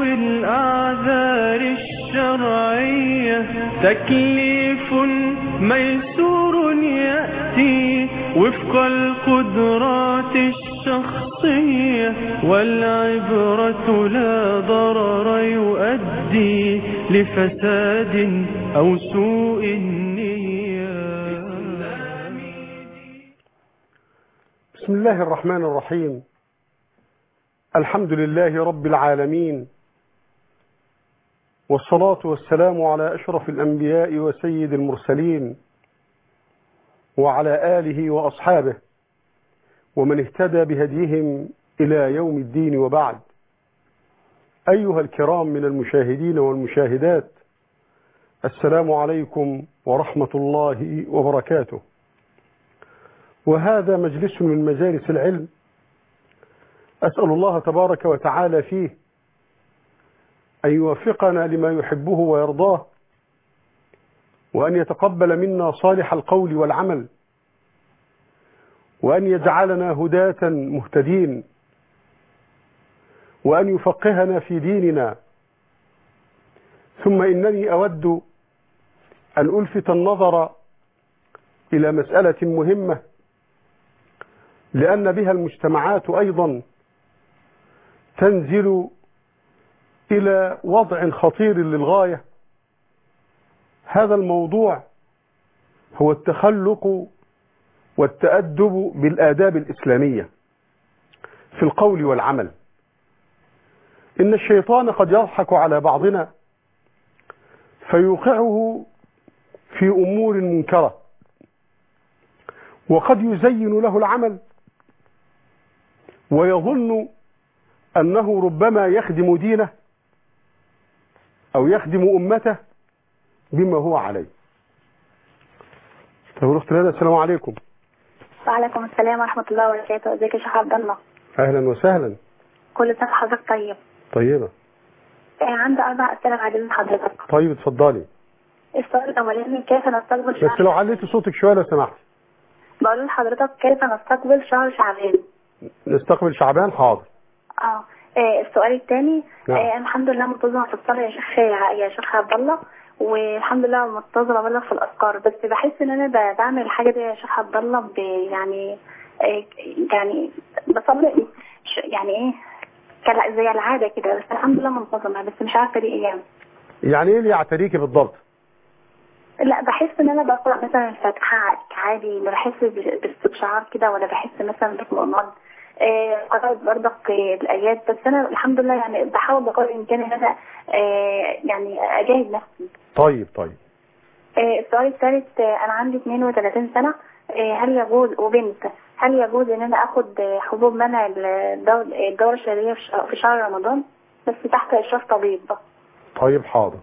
ذوي الأعذار الشرعية تكليف ميسور يأتي وفق القدرات الشخصية، والعبرة لا ضرر يؤدي لفساد أو سوء النية. بسم الله الرحمن الرحيم. الحمد لله رب العالمين، والصلاة والسلام على أشرف الأنبياء وسيد المرسلين، وعلى آله وأصحابه ومن اهتدى بهديهم إلى يوم الدين، وبعد. أيها الكرام من المشاهدين والمشاهدات، السلام عليكم ورحمة الله وبركاته. وهذا مجلس من مجالس العلم، أسأل الله تبارك وتعالى فيه أن يوفقنا لما يحبه ويرضاه، وأن يتقبل منا صالح القول والعمل، وأن يجعلنا هداة مهتدين، وأن يفقهنا في ديننا. ثم إنني أود أن ألفت النظر إلى مسألة مهمة، لأن بها المجتمعات أيضا تنزل إلى وضع خطير للغاية. هذا الموضوع هو التخلق والتأدب بالآداب الإسلامية في القول والعمل. إن الشيطان قد يضحك على بعضنا فيوقعه في أمور منكرة، وقد يزين له العمل ويظن أنه ربما يخدم دينه أو يخدم أمته بما هو عليه. طيب الأخت ندى، السلام عليكم. وعليكم السلام ورحمة الله وبركاته. ازيك يا شيخ عبد الله؟ أهلا وسهلا. كل سنة وحضرتك طيب. طيبة. عندي 4 أسئلة بعد من حضرتك. طيب اتفضلي. السؤال الأولاني، كيف نستقبل شهر؟ بس لو عليتي صوتك شوية لو سمحت. بقول لحضرتك كيف نستقبل شهر شعبان؟ نستقبل شعبان، حاضر. السؤال الثاني، نعم. الحمد لله منتظمة في الصلاة يا شيخ عبد الله، والحمد لله منتظمة بلغ في الأذكار، بس بحس إن أنا بعمل الحاجة دي يا شيخ عبد الله يعني بصلي يعني إيه زي العادة كده، بس الحمد لله منتظمة، بس مش عارفة دي إيه يعني إيه اللي يعتريكي بالضبط؟ لا، بحس ان انا بقرأ مثلا الفاتحة عادي، ما بحس باستبشار كده، ولا بحس مثلا باطمئنان. قرأت برضك الآيات، بس انا الحمد لله يعني بحاول بقدر الامكان ان انا يعني اجاهد نفسي. طيب. السؤال الثالث، انا عندي 32 سنة، هل يجوز، وبنت، هل يجوز ان انا اخد حبوب منع الدورة الشهرية في شهر رمضان، بس تحت اشراف طبيب؟ طيب حاضر.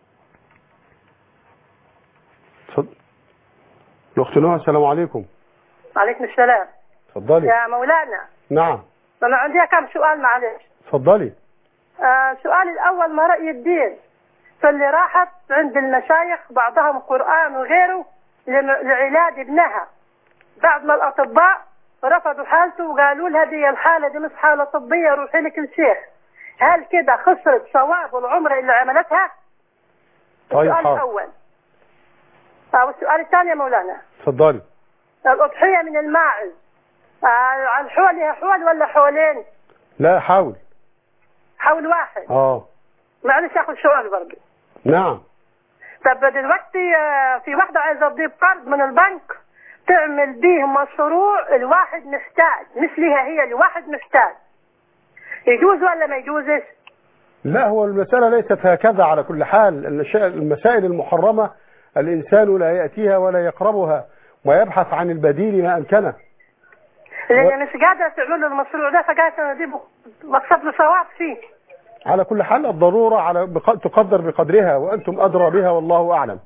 الأخت نوح، السلام عليكم. وعليكم السلام. اتفضلي يا مولانا. نعم. أنا عندي كم سؤال معلش. اتفضلي. سؤالي الأول، ما رأي الدين في اللي راحت عند المشايخ بعضهم قرآن وغيره لعلاج ابنها، بعد ما الأطباء رفضوا حالته وقالوا لها دي الحالة دي مش حالة طبية، روحي لك الشيخ. هل كده خسرت ثواب العمرة اللي عملتها؟ طيب السؤال الأول. والسؤال الثاني يا مولانا. اتفضلي. الأضحية من الماعز عن حولها حول ولا حولين؟ لا، حول واحد. معلش اخذ سؤال برضه. نعم. طب دلوقتي في واحدة عايزة تجيب قرض من البنك تعمل بيه مشروع، الواحد محتاج، مش ليها هي، الواحد محتاج، يجوز ولا ما يجوزش؟ لا، هو المسألة ليست هكذا. على كل حال المسائل المحرمة الإنسان لا يأتيها ولا يقربها، ويبحث عن البديل ما أمكنه. لأن مش قادرة تعمل له المشروع ده، فقاعدة أجيبه واكسب له ثواب فيه. على كل حال الضرورة تقدر بقدرها، وأنتم أدرى بها والله أعلم.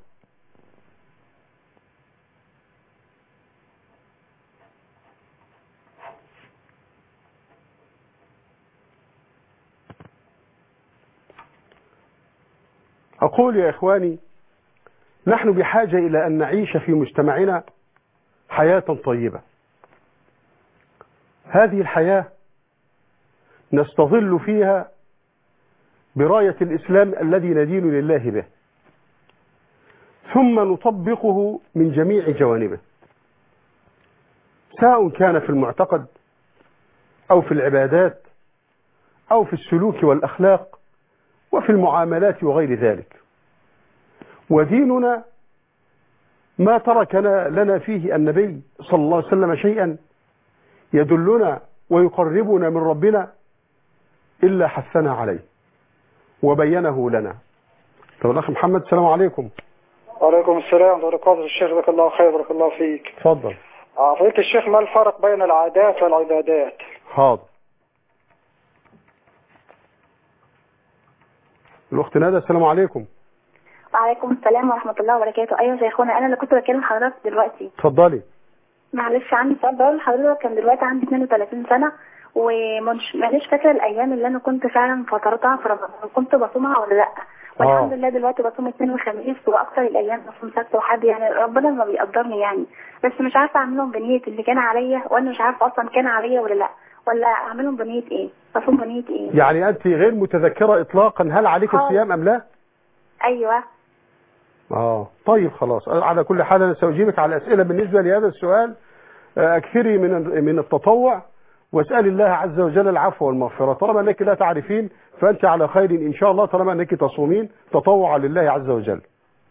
أقول يا إخواني، نحن بحاجة إلى أن نعيش في مجتمعنا حياة طيبة. هذه الحياة نستظل فيها براية الإسلام الذي ندين لله به، ثم نطبقه من جميع جوانبه، سواء كان في المعتقد أو في العبادات أو في السلوك والأخلاق وفي المعاملات وغير ذلك. وديننا ما ترك لنا فيه النبي صلى الله عليه وسلم شيئا يدلنا ويقربنا من ربنا إلا حثنا عليه وبينه لنا. طب الأخ محمد، السلام عليكم. وعليكم السلام ورحمة الله. الشيخ بارك الله خير، بارك الله فيك. تفضل. فضيلة الشيخ، ما الفرق بين العادات والعبادات؟ حاضر. الأخت ندى، السلام عليكم. وعليكم السلام ورحمة الله وبركاته. أيوة يا شيخونا، أنا اللي كنت بكلم حضرتك دلوقتي. اتفضلي. معلش عندي سؤال بقول لحضرتك. كان دلوقتي عندي 32 سنة ومانيش فاكرة الأيام اللي أنا كنت فعلا فطرتها في رمضان كنت بصومها ولا لأ. والحمد لله دلوقتي بصوم اثنين وخميس، وأكثر الأيام بصوم سبت وحد، يعني ربنا ما بيقدرني يعني. بس مش عارفة أعملهم بنية اللي كان عليا، وأنا مش عارفة أصلا كان عليا ولا لأ، ولا أعملهم بنية إيه؟ بصوم بنية إيه؟ يعني أنت غير متذكرة إطلاقا هل عليك الصيام أم لا؟ أيوة. طيب خلاص. على كل حال أنا سأجيبك على الأسئلة بالنسبة لهذا السؤال. أكثري من التطوع واسأل الله عز وجل العفو والمغفرة. طالما أنك لا تعرفين فأنت على خير إن شاء الله، طالما أنك تصومين تطوعا لله عز وجل.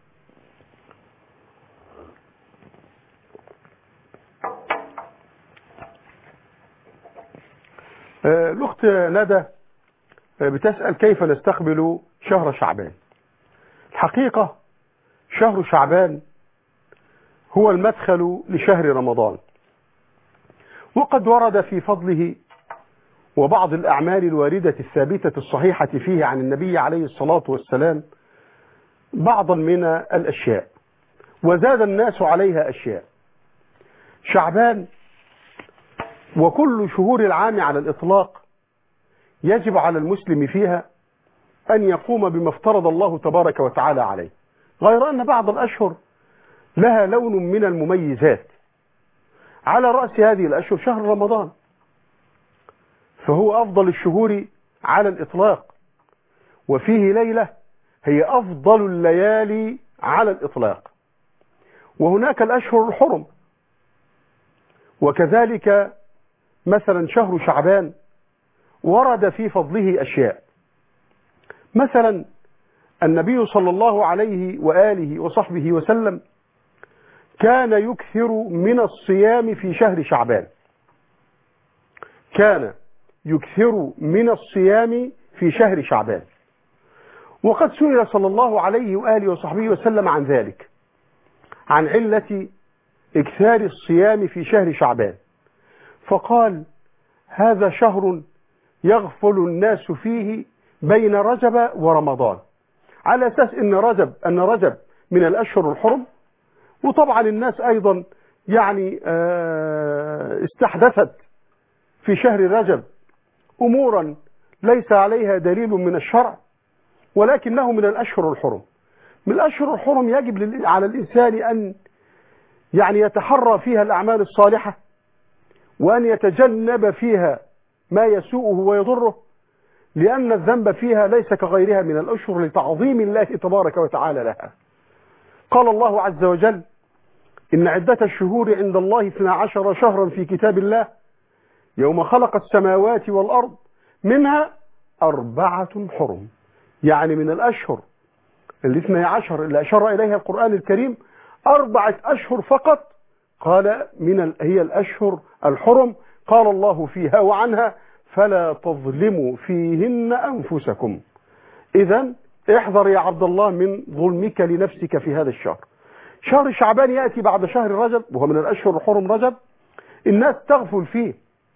الأخت ندى بتسأل كيف نستقبل شهر شعبان. الحقيقة شهر شعبان هو المدخل لشهر رمضان، وقد ورد في فضله وبعض الأعمال الواردة الثابتة الصحيحة فيه عن النبي عليه الصلاة والسلام بعضا من الأشياء، وزاد الناس عليها أشياء. شعبان وكل شهور العام على الإطلاق يجب على المسلم فيها أن يقوم بما افترض الله تبارك وتعالى عليه، غير أن بعض الأشهر لها لون من المميزات. على رأس هذه الأشهر شهر رمضان، فهو أفضل الشهور على الإطلاق، وفيه ليلة هي أفضل الليالي على الإطلاق. وهناك الأشهر الحرم، وكذلك مثلا شهر شعبان ورد في فضله أشياء. مثلا النبي صلى الله عليه وآله وصحبه وسلم كان يكثر من الصيام في شهر شعبان، كان يكثر من الصيام في شهر شعبان. وقد سئل صلى الله عليه وآله وصحبه وسلم عن ذلك، عن علة إكثار الصيام في شهر شعبان، فقال: هذا شهر يغفل الناس فيه بين رجب ورمضان، على أساس أن رجب من الأشهر الحرم. وطبعا الناس أيضا يعني استحدثت في شهر رجب أمورا ليس عليها دليل من الشرع، ولكنه من الأشهر الحرم. من الأشهر الحرم يجب على الإنسان أن يعني يتحرى فيها الأعمال الصالحة، وأن يتجنب فيها ما يسوءه ويضره، لأن الذنب فيها ليس كغيرها من الأشهر لتعظيم الله تبارك وتعالى لها. قال الله عز وجل: إن عدة الشهور عند الله 12 شهرا في كتاب الله يوم خلق السماوات والأرض منها 4 حرم. يعني من الأشهر 12 اللي أشار إليها القرآن الكريم 4 أشهر فقط، قال هي الأشهر الحرم. قال الله فيها وعنها: فلا تظلموا فيهن أنفسكم. إذن احذر يا عبد الله من ظلمك لنفسك في هذا الشهر. شهر شعبان يأتي بعد شهر رجب، وهو من الأشهر الحرم رجب، الناس تغفل فيه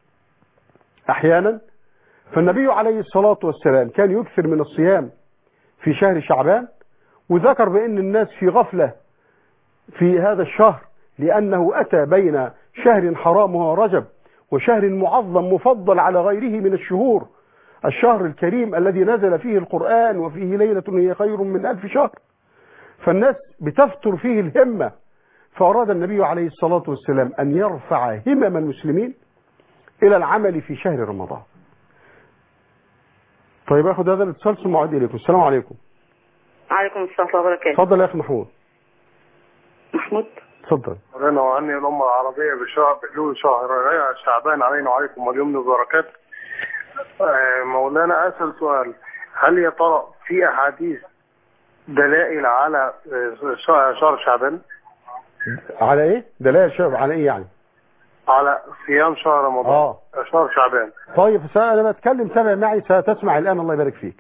أحيانا. فالنبي عليه الصلاة والسلام كان يكثر من الصيام في شهر شعبان، وذكر بأن الناس في غفلة في هذا الشهر، لأنه أتى بين شهر حرام وهو رجب وشهر معظم مفضل على غيره من الشهور، الشهر الكريم الذي نزل فيه القرآن وفيه ليلة هي خير من 1000 شهر. فالناس بتفتر فيه الهمة، فأراد النبي عليه الصلاة والسلام أن يرفع همم المسلمين إلى العمل في شهر رمضان. طيب اخد هذا الاتصال ثم اعود اليكم. السلام عليكم. عليكم السلام ورحمة الله وبركاته. اتفضل يا اخي محمود. محمود اتفضل. رنا وعني الأمة العربية بحلول شهر شعبان علينا وعليكم واليمن والبركات. مولانا أسأل سؤال، هل يا ترى في أحاديث دلائل على شهر شعبان؟ على ايه؟ دلائل شهر على ايه يعني؟ على صيام شهر رمضان. شهر شعبان. طيب انا بتكلم، تابع معي ستسمع الان. الله يبارك فيك.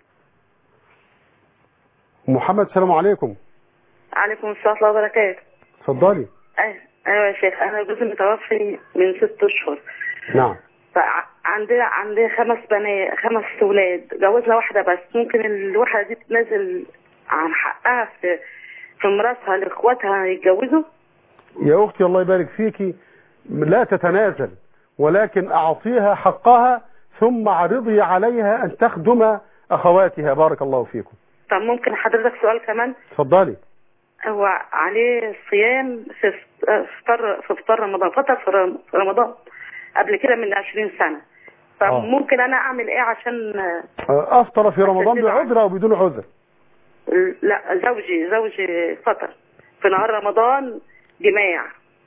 محمد السلام عليكم. عليكم السلام ورحمة الله وبركاته. اتفضلي. ايوه يا شيخ، انا جوزي متوفي من 6 اشهر. نعم. فعندي 5 اولاد، جوزنا واحده بس. ممكن الواحده دي تنزل عن حقها في ميراثها لاخواتها يتجوزوا؟ يا اختي الله يبارك فيكي، لا تتنازل، ولكن اعطيها حقها ثم اعرضي عليها ان تخدم اخواتها. بارك الله فيكم. طب ممكن حضرتك سؤال كمان؟ اتفضلي. هو عليه صيام في افطار رمضان، فطر في رمضان قبل كده من 20 سنة. فممكن انا اعمل ايه عشان افطر في رمضان بعذر او بدون عذر؟ لا، زوجي فطر في نهار رمضان جماع.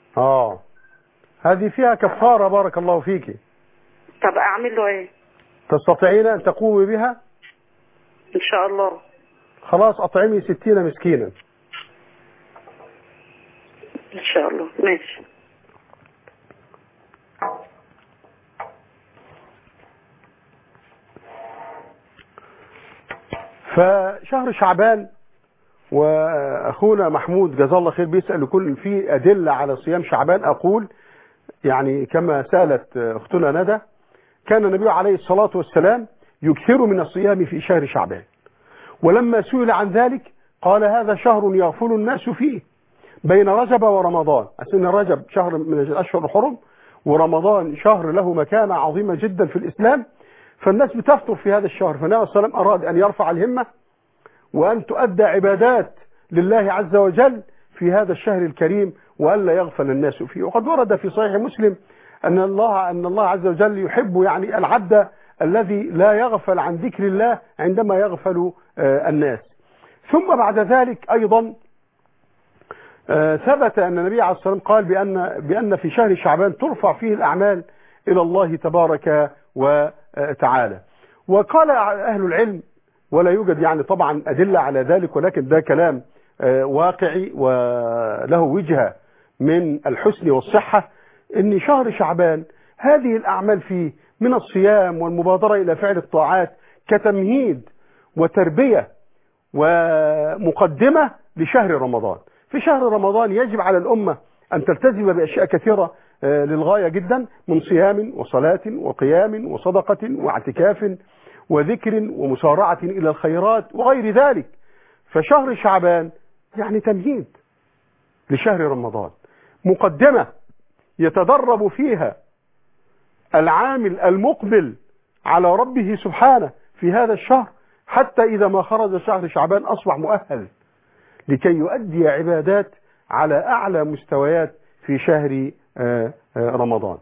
هذه فيها كفارة. بارك الله فيكي. طب اعمل له ايه؟ تستطيعين ان تقومي بها؟ ان شاء الله. خلاص اطعمي 60 مسكينا. ان شاء الله. ماشي. فشهر شعبان، واخونا محمود جزاه الله خير بيسأل يكون في ادلة على صيام شعبان. اقول يعني كما سألت اختنا ندى، كان النبي عليه الصلاة والسلام يكثر من الصيام في شهر شعبان، ولما سئل عن ذلك قال هذا شهر يغفل الناس فيه بين رجب ورمضان. أن رجب شهر من الأشهر الحرم، ورمضان شهر له مكانة عظيمة جدا في الإسلام، فالناس بتفطر في هذا الشهر. فالنبي صلى الله عليه وسلم أراد أن يرفع الهمة وأن تؤدى عبادات لله عز وجل في هذا الشهر الكريم، وألا يغفل الناس فيه. وقد ورد في صحيح مسلم أن الله عز وجل يحب يعني العبد الذي لا يغفل عن ذكر الله عندما يغفل الناس. ثم بعد ذلك أيضا ثبت أن النبي عليه الصلاة والسلام قال بأن في شهر شعبان ترفع فيه الأعمال إلى الله تبارك وتعالى. وقال أهل العلم، ولا يوجد يعني طبعا أدلة على ذلك، ولكن ده كلام واقعي وله وجهة من الحسن والصحة، إن شهر شعبان هذه الأعمال فيه من الصيام والمبادرة إلى فعل الطاعات كتمهيد وتربية ومقدمة لشهر رمضان. في شهر رمضان يجب على الأمة أن تلتزم بأشياء كثيرة للغاية جدا، من صيام وصلاة وقيام وصدقة واعتكاف وذكر ومسارعة إلى الخيرات وغير ذلك. فشهر شعبان يعني تمهيد لشهر رمضان، مقدمة يتدرب فيها العامل المقبل على ربه سبحانه في هذا الشهر، حتى إذا ما خرج شهر شعبان أصبح مؤهل لكي يؤدي عبادات على أعلى مستويات في شهر رمضان.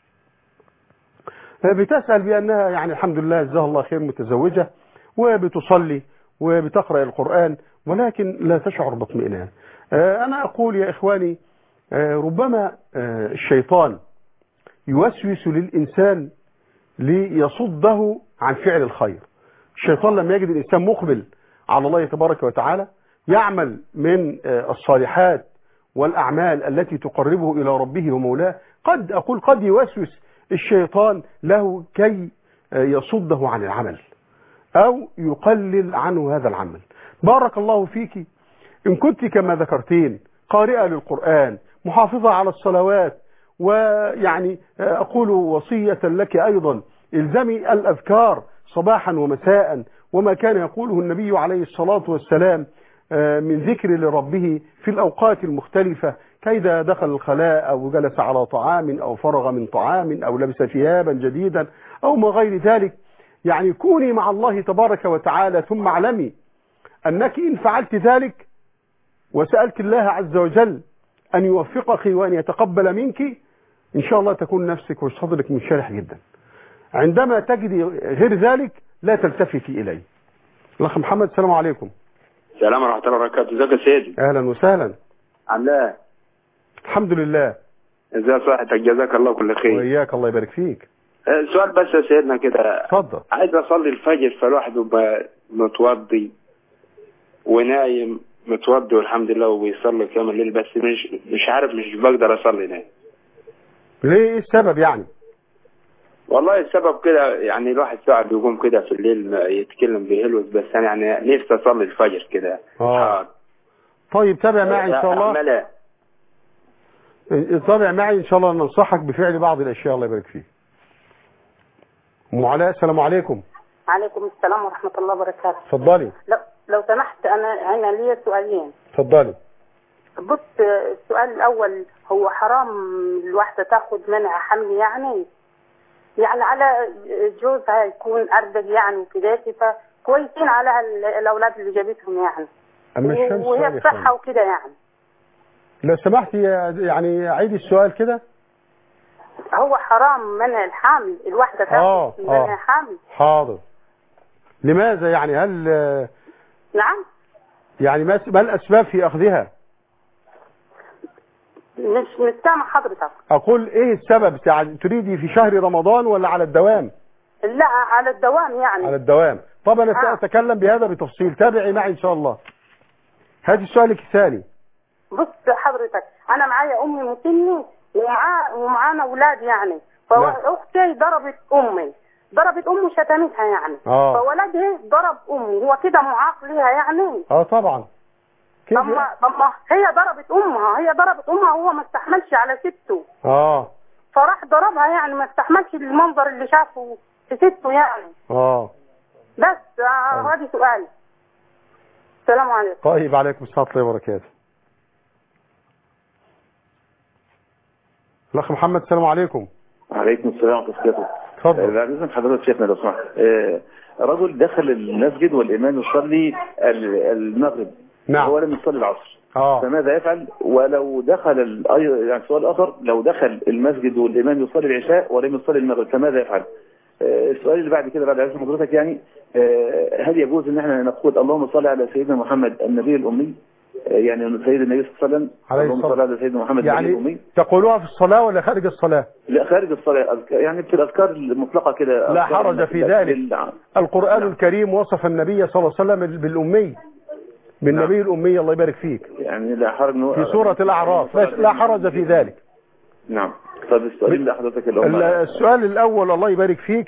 بتسأل بأنها يعني الحمد لله جزاها الله خير متزوجة وبتصلي وبتقرأ القرآن، ولكن لا تشعر باطمئنان. أنا أقول يا إخواني، ربما الشيطان يوسوس للإنسان ليصده عن فعل الخير. الشيطان لما يجد الإنسان مقبل على الله تبارك وتعالى يعمل من الصالحات والأعمال التي تقربه إلى ربه ومولاه، قد يوسوس الشيطان له كي يصده عن العمل أو يقلل عنه هذا العمل. بارك الله فيك إن كنت كما ذكرتين قارئة للقرآن، محافظة على الصلوات، ويعني أقول وصية لك أيضا الزمي الأذكار صباحا ومساء، وما كان يقوله النبي عليه الصلاة والسلام من ذكر لربه في الأوقات المختلفة، كإذا دخل الخلاء أو جلس على طعام أو فرغ من طعام أو لبس ثيابا جديدا أو ما غير ذلك. يعني كوني مع الله تبارك وتعالى، ثم اعلمي أنك إن فعلت ذلك وسألت الله عز وجل أن يوفقك وأن يتقبل منك، إن شاء الله تكون نفسك وصدرك منشرح جدا. عندما تجدي غير ذلك لا تلتفتي إليه. الأخ محمد السلام عليكم. السلام ورحمة الله وبركاته. ازيك يا سيدي؟ أهلا وسهلا. عامل ايه؟ الحمد لله. ازاي صحتك؟ جزاك الله كل خير. وإياك الله يبارك فيك. سؤال بس يا سيدنا كده. اتفضل. عايز اصلي الفجر فالواحد يبقى متوضي ونايم متوضي والحمد لله وبيصلي كامل الليل، بس مش عارف، مش بقدر اصلي نايم. ليه؟ ايه السبب يعني؟ والله السبب كده يعني الواحد ساعة بيقوم كده في الليل يتكلم بيهلوس، بس انا يعني نفسي اصلي الفجر كده. طيب تابع معي ان شاء الله. تابع معي ان شاء الله، ننصحك بفعل بعض الاشياء. الله يبارك فيك. ام علاء السلام عليكم. عليكم السلام ورحمة الله وبركاته. اتفضلي. لو سمحت أنا لي سؤالين. اتفضلي. بص، السؤال الأول، هو حرام الواحدة تاخد منع حمل يعني على جوزها يكون أربج يعني وكده، فكويسين على الأولاد اللي جابتهم يعني، وهي بصحة وكده يعني. لو سمحتي يعني عيدي السؤال كده. هو حرام منع الحمل، الواحدة تاخد منع حمل؟ حاضر. لماذا يعني؟ هل نعم يعني ما الأسباب في أخذها؟ مش سامع حضرتك. أقول إيه السبب؟ تريدي في شهر رمضان ولا على الدوام؟ لا على الدوام يعني. على الدوام. طب أنا سأتكلم بهذا بتفصيل، تابعي معي إن شاء الله. هاتي سؤالك الثاني. بص حضرتك، أنا معايا أمي مسني ومعانا أولاد يعني، فأختي ضربت أمي شتمتها يعني. فولدها ضرب أمي، هو كده معاق ليها يعني؟ طبعا. طب ما هي ضربت أمها وهو ما استحملش على سته. فراح ضربها يعني، ما استحملش المنظر اللي شافه في سته يعني. بس هذه سؤالي. السلام عليكم. طيب عليكم السلام ورحمة الله وبركاته. الأخ محمد السلام عليكم. وعليكم السلام ورحمة الله وبركاته. اتفضل. بعد إذن حضرتك شيخنا لو سمحت، رجل دخل المسجد والإمام يصلي المغرب. نعم. هو لم يصلي العصر. فماذا يفعل؟ ولو دخل يعني سؤال آخر، لو دخل المسجد والإمام يصلي العشاء ولم يصلي المغرب فماذا يفعل؟ السؤال اللي بعد كده بعد إذن حضرتك يعني، هل يجوز ان احنا نقول اللهم صل على سيدنا محمد النبي الأمي، يعني سيد النبي صلى الله عليه وسلم، اللهم صل على سيدنا محمد يعني النبي الأمي؟ تقولوها في الصلاة ولا خارج الصلاة؟ لا خارج الصلاة، يعني في الأذكار المطلقة كده. لا حرج في ذلك. القرآن الكريم وصف النبي صلى الله عليه وسلم بالأمي، بالنبي الأمي. الله يبارك فيك. يعني لا حرج في سورة الأعراف، لا حرج في ذلك. نعم. طب السؤال ده حضرتك السؤال الأول الله يبارك فيك،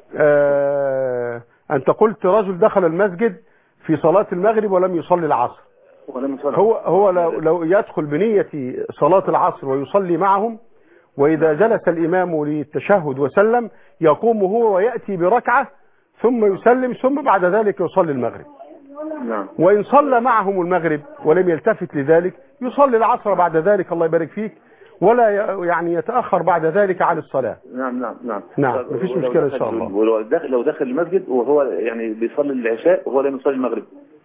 أنت قلت رجل دخل المسجد في صلاة المغرب ولم يصلي العصر. هو لو يدخل بنية صلاة العصر ويصلي معهم، وإذا جلس الإمام للتشهد وسلم يقوم هو ويأتي بركعة ثم يسلم، ثم بعد ذلك يصلي المغرب. وإن صلى معهم المغرب ولم يلتفت لذلك يصلي العصر بعد ذلك. الله يبارك فيك. ولا يعني يتأخر بعد ذلك عن الصلاة. نعم مفيش مشكلة إن شاء الله. لو دخل المسجد وهو يعني بيصلي العشاء وهو لم يصلي المغرب،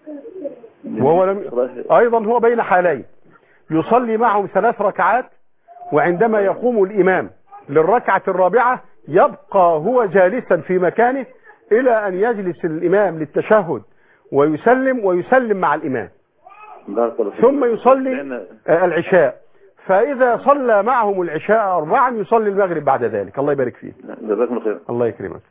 أيضا هو بين حالين، يصلي معهم 3 ركعات، وعندما يقوم الإمام للركعة الرابعة يبقى هو جالسا في مكانه إلى أن يجلس الإمام للتشهد ويسلم مع الإمام، ثم يصلي العشاء. فإذا صلى معهم العشاء 4 يصلي المغرب بعد ذلك. الله يبارك فيه. جزاكم الله خير. الله يكرمك.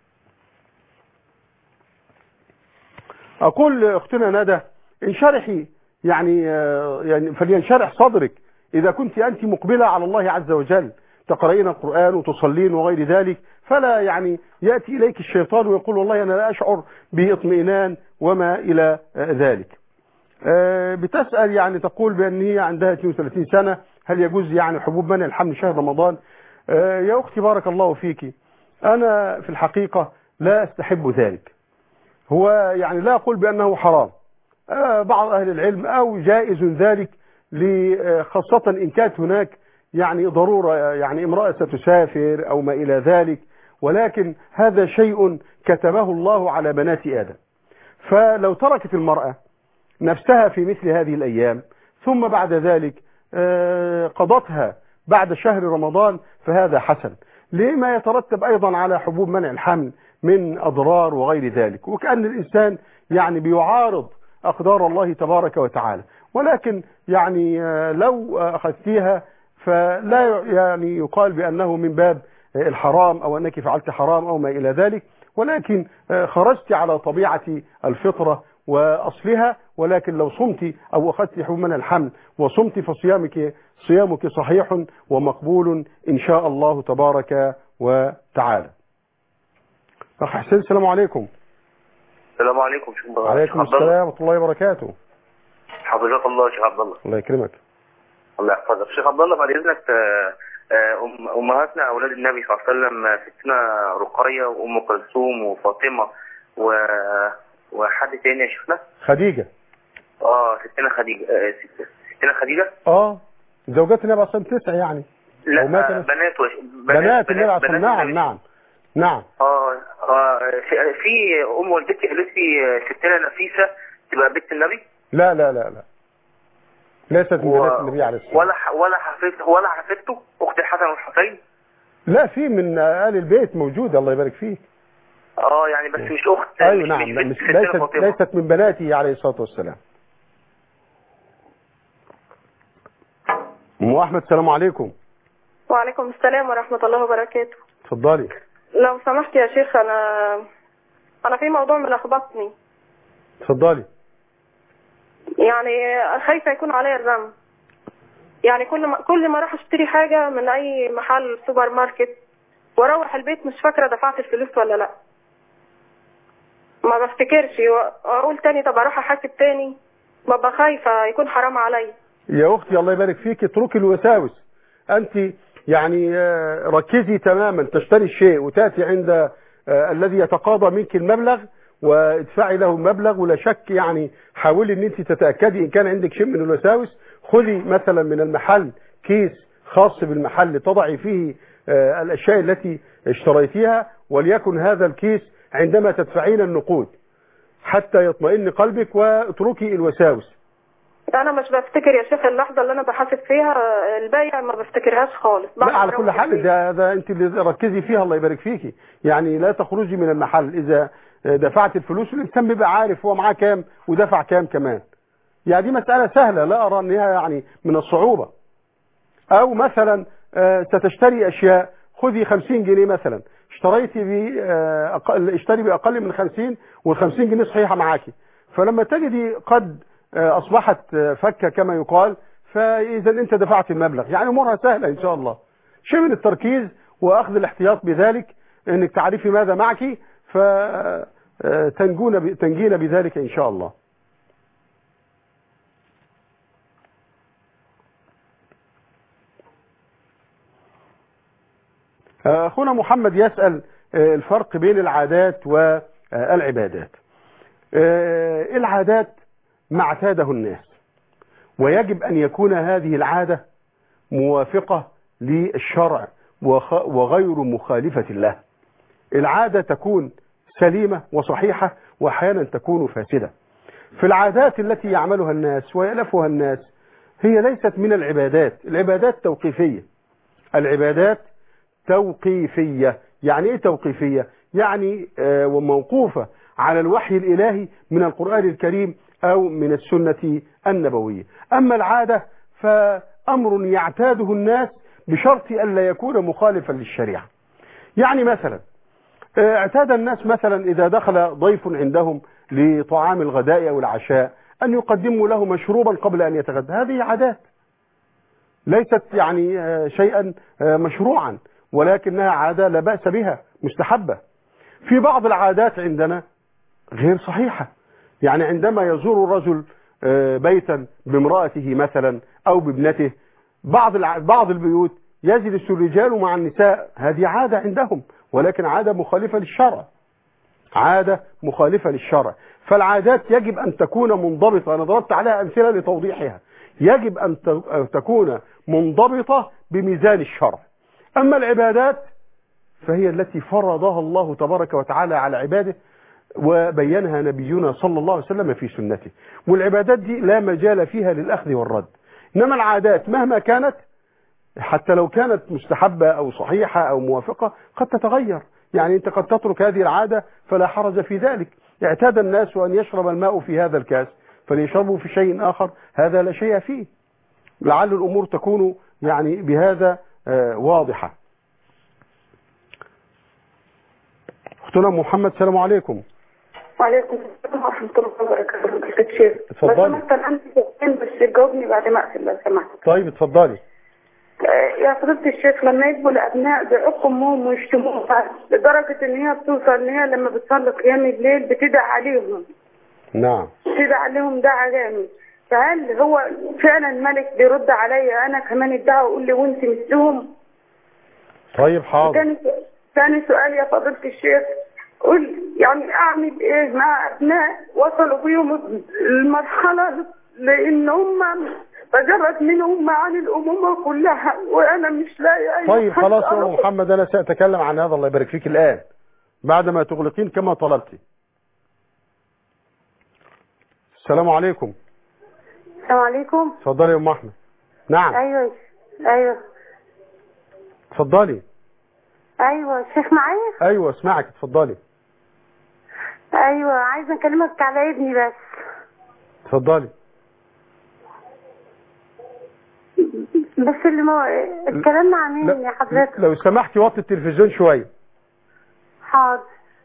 أقول أختنا ندى انشرحي يعني فلينشرح صدرك. إذا كنت أنت مقبلة على الله عز وجل تقرأين القرآن وتصلين وغير ذلك، فلا يعني يأتي إليك الشيطان ويقول والله أنا لا أشعر باطمئنان وما إلى ذلك. بتسأل يعني تقول بأن هي عندها 32 سنة، هل يجوز يعني حبوب منع الحمل شهر رمضان؟ يا أختي بارك الله فيك، أنا في الحقيقة لا أستحب ذلك. هو يعني لا أقول بأنه حرام، بعض أهل العلم أو جائز ذلك، خاصة إن كانت هناك يعني ضرورة، يعني امرأة ستسافر أو ما إلى ذلك، ولكن هذا شيء كتبه الله على بنات آدم. فلو تركت المرأة نفسها في مثل هذه الأيام ثم بعد ذلك قضتها بعد شهر رمضان فهذا حسن. لما يترتب أيضا على حبوب منع الحمل من أضرار وغير ذلك، وكأن الإنسان يعني بيعارض أقدار الله تبارك وتعالى. ولكن يعني لو أخذتيها فلا يعني يقال بأنه من باب الحرام أو أنك فعلت حرام أو ما إلى ذلك، ولكن خرجت على طبيعة الفطرة وأصلها. ولكن لو صمت أو أخذت حمل الحمل وصمت صيامك صحيح ومقبول إن شاء الله تبارك وتعالى. أخ حسين السلام عليكم. السلام عليكم شيخ عبد الله. عليكم السلام ورحمة الله وبركاته. حفظك الله شيخ عبد الله. الله يكرمك. الله يحفظك شيخ عبد الله. بعد إذنك أمهاتنا أولاد النبي صلى الله عليه وسلم ستنا رقية وأم كلثوم وفاطمة وحد تاني يا شيخنا؟ خديجة. ستنا خديجة. ستنا خديجة؟ زوجات النبي صلى الله عليه وسلم 9 يعني. لا بنات النبي عليه الصلاة. نعم. في أم والدتي قالت لي ستنا نفيسة تبقى بنت النبي؟ لا ليست من بنات النبي عليه الصلاة والسلام. ولا حفيدته أخت الحسن والحسين؟ لا، في من آل البيت موجودة الله يبارك فيك. يعني بس مش أخت. أيوة نعم، ليست من بناته عليه الصلاة والسلام. أم أحمد السلام عليكم. وعليكم السلام ورحمة الله وبركاته. اتفضلي. لو سمحت يا شيخ، أنا في موضوع ملخبطني. اتفضلي. يعني خايفة يكون عليا الذنب. يعني كل ما اروح اشتري حاجة من أي محل سوبر ماركت واروح البيت مش فاكرة دفعت الفلوس ولا لا، ما بفتكرش، واقول تاني طب اروح احاسب تاني، ببقى خايفة يكون حرام عليا. يا اختي الله يبارك فيك، اتركي الوساوس. انت يعني ركزي تماما، تشتري الشيء وتاتي عند الذي يتقاضى منك المبلغ وادفعي له المبلغ، ولا شك يعني حاولي ان انت تتاكدي ان كان عندك شيء من الوساوس. خذي مثلا من المحل كيس خاص بالمحل تضعي فيه الاشياء التي اشتريتيها، وليكن هذا الكيس عندما تدفعين النقود حتى يطمئن قلبك، واتركي الوساوس. انا مش بفتكر يا شيخ اللحظه اللي انا بحاسب فيها البايع، ما بفتكرهاش خالص. لا على كل حال ده انت اللي ركزي فيها الله يبارك فيكي. يعني لا تخرجي من المحل اذا دفعت الفلوس، الانسان بيبقى عارف هو معاه كام ودفع كام كمان. يعني دي مسألة سهلة، لا أرى أنها يعني من الصعوبة. أو مثلا ستشتري أشياء، خذي 50 جنيه مثلا، اشتري بأقل من 50 وال50 جنيه صحيحة معاكي، فلما تجدي قد أصبحت فكة كما يقال، فإذا أنت دفعت المبلغ. يعني أمورها سهلة إن شاء الله. شيء من التركيز وأخذ الاحتياط بذلك، أنك تعرفي ماذا معك فتنجين بذلك إن شاء الله. أخونا محمد يسأل الفرق بين العادات والعبادات. العادات ما اعتاده الناس، ويجب أن يكون هذه العادة موافقة للشرع وغير مخالفة له. العادة تكون سليمة وصحيحة، وأحيانا تكون فاسدة. في العادات التي يعملها الناس ويألفها الناس هي ليست من العبادات. العبادات توقيفية. العبادات توقيفية. يعني ايه توقيفية؟ يعني وموقوفة على الوحي الإلهي من القرآن الكريم أو من السنة النبوية. أما العادة فأمر يعتاده الناس بشرط ألا يكون مخالفا للشريعة. يعني مثلا اعتاد الناس مثلا إذا دخل ضيف عندهم لطعام الغداء أو العشاء أن يقدموا له مشروبا قبل أن يتغدى. هذه عادات ليست يعني شيئا مشروعا، ولكنها عادة لا بأس بها، مستحبة. في بعض العادات عندنا غير صحيحة. يعني عندما يزور الرجل بيتا بامرأته مثلا أو بابنته، بعض البيوت يجلس الرجال مع النساء، هذه عادة عندهم، ولكن عادة مخالفة للشرع. عادة مخالفة للشرع. فالعادات يجب أن تكون منضبطة. أنا ضربت عليها أمثلة لتوضيحها. يجب أن تكون منضبطة بميزان الشرع. أما العبادات فهي التي فرضها الله تبارك وتعالى على عباده، وبينها نبينا صلى الله عليه وسلم في سنته. والعبادات دي لا مجال فيها للأخذ والرد. إنما العادات مهما كانت، حتى لو كانت مستحبة أو صحيحة أو موافقة، قد تتغير. يعني أنت قد تترك هذه العادة فلا حرج في ذلك. اعتاد الناس أن يشرب الماء في هذا الكاس فليشربوا في شيء آخر، هذا لا شيء فيه. لعل الأمور تكون يعني بهذا واضحة. أختنا محمد، السلام عليكم. وعليكم السلام ورحمة الله وبركاته. الشيخ اتفضلي. مثلا عندي سؤالين بس جاوبني بعد ما أقفل لو سمحت. طيب اتفضلي. يا فضيلة الشيخ، لما يجوا الأبناء بيعقوا أمهم ويشتموهم لدرجة إن هي بتوصل إن هي لما بتصلي قيام الليل بتدعي عليهم. نعم. بتدعي عليهم دعاء جامد. فهل هو فعلا الملك بيرد عليا أنا كمان الدعاء ويقول لي وأنت مثلهم؟ طيب حاضر. ثاني سؤال يا فضيلة الشيخ، قول يعني أعمل إيه مع أبناء وصلوا بيهم المرحلة لأن هم تجرد منهم معاني الأمومة كلها وأنا مش لاقي أي. طيب خلاص يا محمد، أنا سأتكلم عن هذا، الله يبارك فيك الآن بعدما تغلقين كما طلبتي. السلام عليكم. السلام عليكم. اتفضلي يا أم أحمد. نعم. أيوه اتفضلي. أيوه الشيخ معايا؟ أيوه اسمعك، اتفضلي. أيوه عايزة أكلمك على ابني بس. اتفضلي. بس اتكلمنا عن مين يا حضرتك؟ لو سمحتي وطي التلفزيون شوية. حاضر.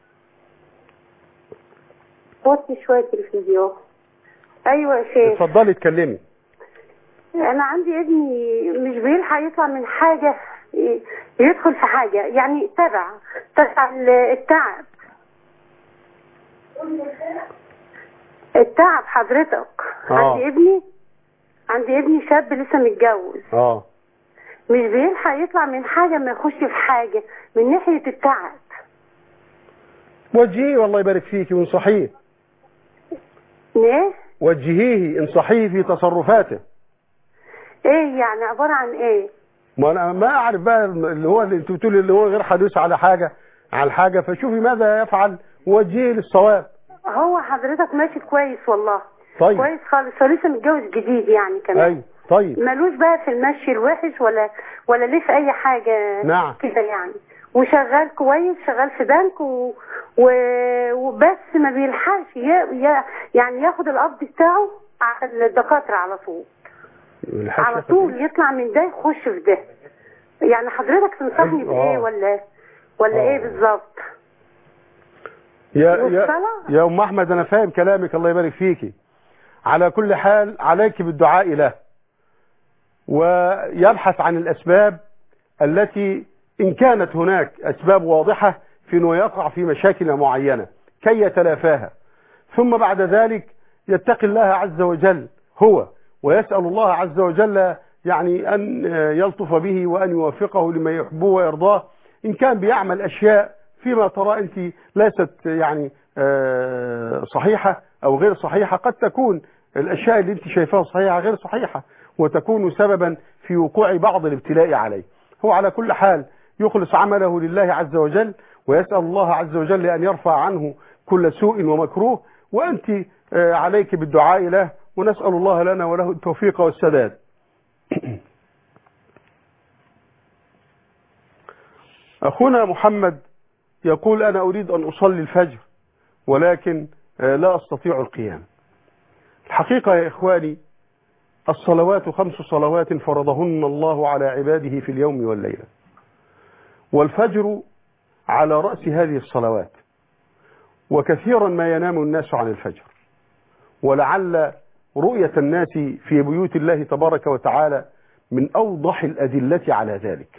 وطي شوية التلفزيون. أيوه يا شيخ. اتفضلي اتكلمي. أنا عندي ابني مش بيلحق يطلع من حاجة يدخل في حاجة، يعني تبع التعب حضرتك. عندي ابني شاب لسه متجوز. مش بيلحق يطلع من حاجة ما يخش في حاجة من ناحية التعب. وجهيه والله يبارك فيكي وانصحيه. ليه؟ وجهيه انصحيه في تصرفاته. ايه يعني عبارة عن ايه؟ ما انا ما اعرف بقى اللي انت بتقولي اللي هو غير حديث على حاجة فشوفي ماذا يفعل ووجهيه للصواب. هو حضرتك ماشي كويس والله. طيب. كويس خالص، ولسه متجوز جديد يعني كمان. ايوه طيب. مالوش بقى في المشي الوحش ولا ليه في اي حاجة. نعم. كده يعني. وشغال كويس، شغال في بنك وبس ما بيلحقش يعني ياخد القبض بتاعه على الدكاترة على طول. على طول يطلع من ده يخش في ده. يعني حضرتك تنصحني بايه ولا ايه بالظبط؟ يا ام احمد انا فاهم كلامك، الله يبارك فيكي. على كل حال عليك بالدعاء له ويبحث عن الاسباب التي ان كانت هناك اسباب واضحة في انه يقع في مشاكل معينة كي يتلافاها، ثم بعد ذلك يتقي الله عز وجل هو ويسأل الله عز وجل يعني أن يلطف به وأن يوفقه لما يحبه ويرضاه. إن كان بيعمل أشياء فيما ترى أنت ليست يعني صحيحة أو غير صحيحة، قد تكون الأشياء اللي أنت شايفاها صحيحة غير صحيحة وتكون سببا في وقوع بعض الابتلاء عليه. هو على كل حال يخلص عمله لله عز وجل ويسأل الله عز وجل أن يرفع عنه كل سوء ومكروه، وأنت عليك بالدعاء له ونسأل الله لنا وله التوفيق والسداد. أخونا محمد يقول أنا أريد أن أصلي الفجر ولكن لا أستطيع القيام. الحقيقة يا إخواني الصلوات 5 صلوات فرضهن الله على عباده في اليوم والليلة، والفجر على رأس هذه الصلوات، وكثيرا ما ينام الناس عن الفجر، ولعل رؤية الناس في بيوت الله تبارك وتعالى من أوضح الأدلة على ذلك.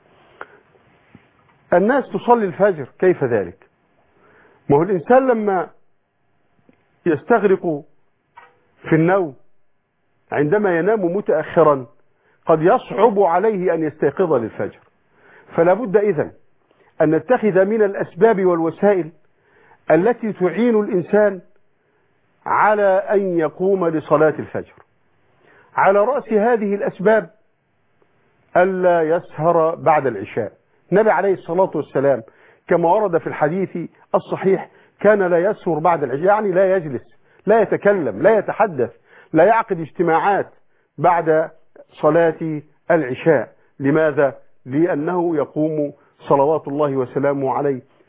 الناس تصلي الفجر، كيف ذلك؟ ما هو الإنسان لما يستغرق في النوم عندما ينام متأخرا قد يصعب عليه أن يستيقظ للفجر، فلا بد إذن أن نتخذ من الأسباب والوسائل التي تعين الإنسان على أن يقوم لصلاة الفجر. على رأس هذه الأسباب ألا يسهر بعد العشاء. النبي عليه الصلاة والسلام كما ورد في الحديث الصحيح كان لا يسهر بعد العشاء، يعني لا يجلس، لا يتكلم، لا يتحدث، لا يعقد اجتماعات بعد صلاة العشاء. لماذا؟ لأنه يقوم صلوات الله وسلامه عليه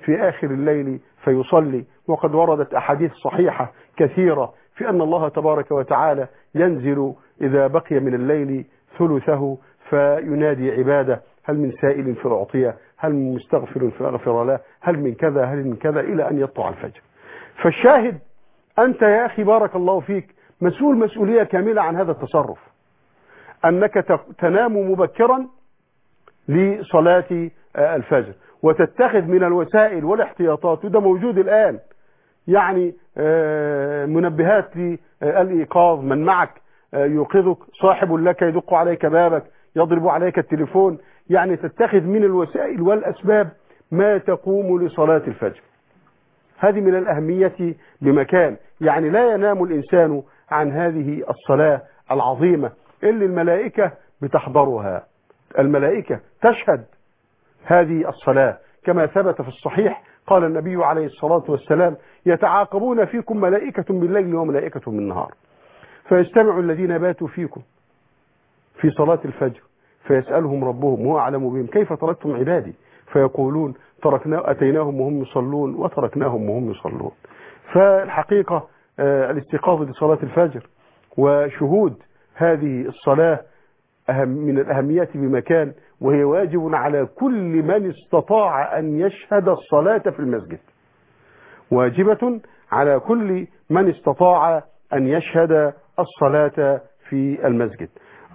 في آخر الليل فيصلي. وقد وردت أحاديث صحيحة كثيرة في أن الله تبارك وتعالى ينزل إذا بقي من الليل ثلثه فينادي عباده هل من سائل فأعطيه، هل من مستغفر فأغفر له، هل من كذا هل من كذا، إلى أن يطلع الفجر. فالشاهد أنت يا أخي بارك الله فيك مسؤول مسؤولية كاملة عن هذا التصرف، أنك تنام مبكرا لصلاة الفجر وتتخذ من الوسائل والاحتياطات، وده موجود الآن، يعني منبهات للإيقاظ، من معك يوقظك، صاحب لك يدق عليك بابك، يضرب عليك التليفون، يعني تتخذ من الوسائل والأسباب ما تقوم لصلاة الفجر. هذه من الأهمية بمكان، يعني لا ينام الإنسان عن هذه الصلاة العظيمة اللي الملائكة بتحضرها، الملائكة تشهد هذه الصلاة كما ثبت في الصحيح. قال النبي عليه الصلاة والسلام يتعاقبون فيكم ملائكة بالليل وملائكة بالنهار، فيجتمع الذين باتوا فيكم في صلاة الفجر فيسألهم ربهم هو أعلم بهم كيف تركتم عبادي، فيقولون أتيناهم وهم يصلون وتركناهم وهم يصلون. فالحقيقة الاستيقاظ لصلاة الفجر وشهود هذه الصلاة من الأهميات بمكان، وهي واجب على كل من استطاع أن يشهد الصلاة في المسجد، واجبة على كل من استطاع أن يشهد الصلاة في المسجد.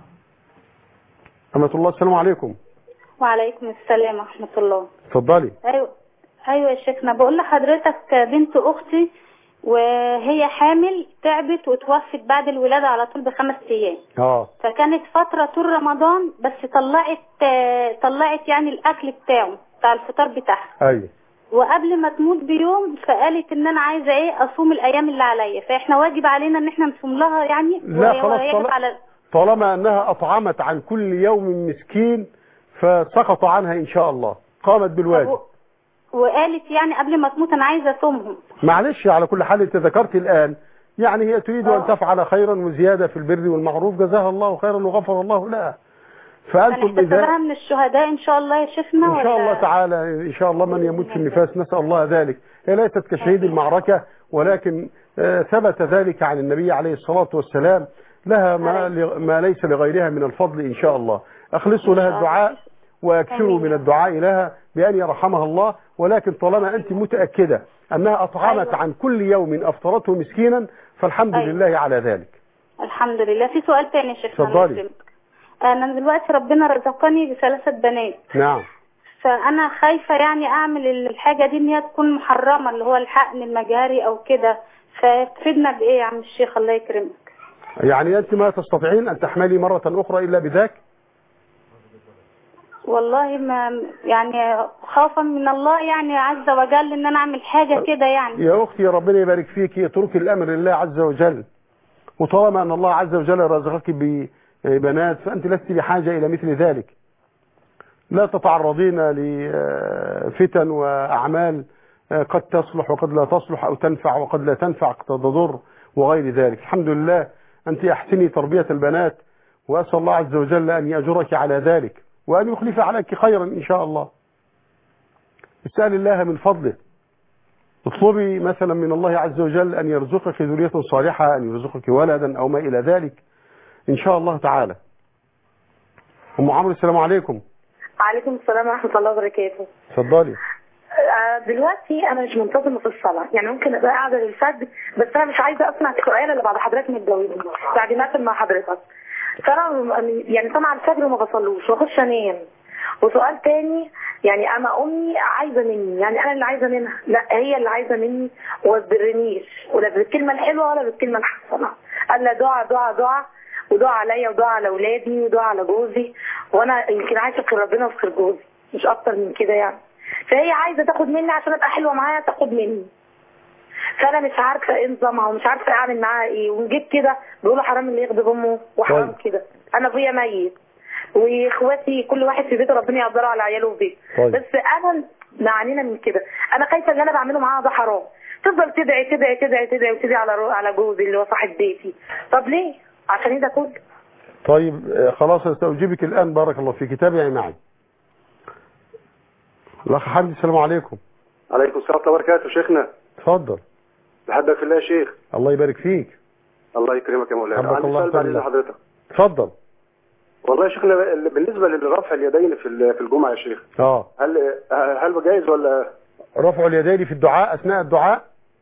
أمة الله السلام عليكم. وعليكم السلام ورحمة الله. اتفضلي. أيوة يا شيخنا، بقول لحضرتك بنت أختي وهي حامل تعبت وتوفت بعد الولادة على طول ب5 أيام. فكانت فترة طول رمضان بس طلعت يعني الأكل بتاع الفطار بتاعها. أيوة. وقبل ما تموت بيوم فقالت ان انا عايزه اصوم الايام اللي عليا، فاحنا واجب علينا ان احنا نصوم لها يعني؟ لا خلاص، طالما انها اطعمت عن كل يوم مسكين فسقط عنها ان شاء الله، قامت بالواجب. وقالت يعني قبل ما تموت انا عايزه اصومهم. معلش، على كل حال انت ذكرت الان، يعني هي تريد ان تفعل خيرا وزياده في البر والمعروف، جزاها الله خيرا وغفر الله لها. فأنتم إذا من الشهداء إن شاء الله يا شيخنا، إن شاء الله تعالى، إن شاء الله من يموت في النفاس نسأل الله ذلك. هي ليست كشهيد المعركة، ولكن ثبت ذلك عن النبي عليه الصلاة والسلام، لها ما ليس لغيرها من الفضل إن شاء الله. أخلصوا لها الدعاء وأكثروا من الدعاء لها بأن يرحمها الله، ولكن طالما أنت متأكدة أنها أطعمت عن كل يوم أفطرته مسكينا فالحمد لله على ذلك. الحمد لله. في سؤال تاني يا شيخنا. اتفضلي. انا دلوقتي ربنا رزقني ب3 بنات. نعم. فانا خايفه يعني اعمل الحاجه دي ان هي تكون محرمه، اللي هو الحقن المجهري او كده، فتفيدنا بايه يا عم الشيخ الله يكرمك؟ يعني انت ما تستطيعين ان تحملي مره اخرى الا بذاك؟ والله ما يعني خوفا من الله يعني عز وجل ان انا اعمل حاجه كده يعني. يا اختي ربنا يبارك فيك، اتركي الامر لله عز وجل، وطالما ان الله عز وجل رزقك بنات فأنت لست بحاجة إلى مثل ذلك. لا تتعرضين لفتن وأعمال قد تصلح وقد لا تصلح، أو تنفع وقد لا تنفع، قد تضر وغير ذلك. الحمد لله أنت أحسني تربية البنات، وأسأل الله عز وجل أن يأجرك على ذلك وأن يخلف عليك خيرا إن شاء الله. اسأل الله من فضله، اطلبي مثلا من الله عز وجل أن يرزقك ذرية صالحة، أن يرزقك ولدا أو ما إلى ذلك إن شاء الله تعالى. أم عمرو السلام عليكم. وعليكم السلام ورحمة الله وبركاته. اتفضلي. دلوقتي أنا مش منتظمة في الصلاة، يعني ممكن أبقى قاعدة للفجر بس أنا مش عايزة أسمع القرآن اللي بعد حضرتك متجوزة بعد ما أقفل مع حضرتك، فأنا يعني سامعة الفجر وما بصلوش وأخش أنام. وسؤال تاني، يعني أنا أمي عايزة مني، يعني أنا اللي عايزة منها، لا هي اللي عايزة مني وما تبرنيش ولا بالكلمة الحلوة ولا بالكلمة الحسنة، قال لها دعاء دعاء دعاء، ودعاء عليا ودعاء على اولادي ودعاء على جوزي، وانا يمكن عايشه في ربنا وفي جوزي مش اكتر من كده يعني. فهي عايزه تاخد مني عشان ابقى حلوه معاها تاخد مني، فانا مش عارفه ايه نظامها ومش عارفه اعمل معاها ايه. ونجيب كده بيقولوا حرام اللي يغضب امه وحرام كده. انا ابويا ميت واخواتي كل واحد في بيته ربنا يقدره على عياله في بيته، بس انا معانينا من كده. انا خايفه اللي انا بعمله معاها ده حرام، تفضل تدعي تدعي تدعي تدعي وتدعي على جوزي اللي هو صاحب بيتي. طب ليه؟ عشان ايه ده كله؟ طيب خلاص استوجبك الآن بارك الله فيك. تابعي معي. الأخ حمد السلام عليكم. عليكم السلام ورحمة الله وبركاته. شيخنا اتفضل. بحبك في الله يا شيخ. الله يبارك فيك. الله يكرمك يا مولانا. عندي سؤال بعد إذن حضرتك. اتفضل. والله يا شيخنا بالنسبة لرفع اليدين في الجمعة يا شيخ، هل جائز ولا رفع اليدين في الدعاء أثناء الدعاء؟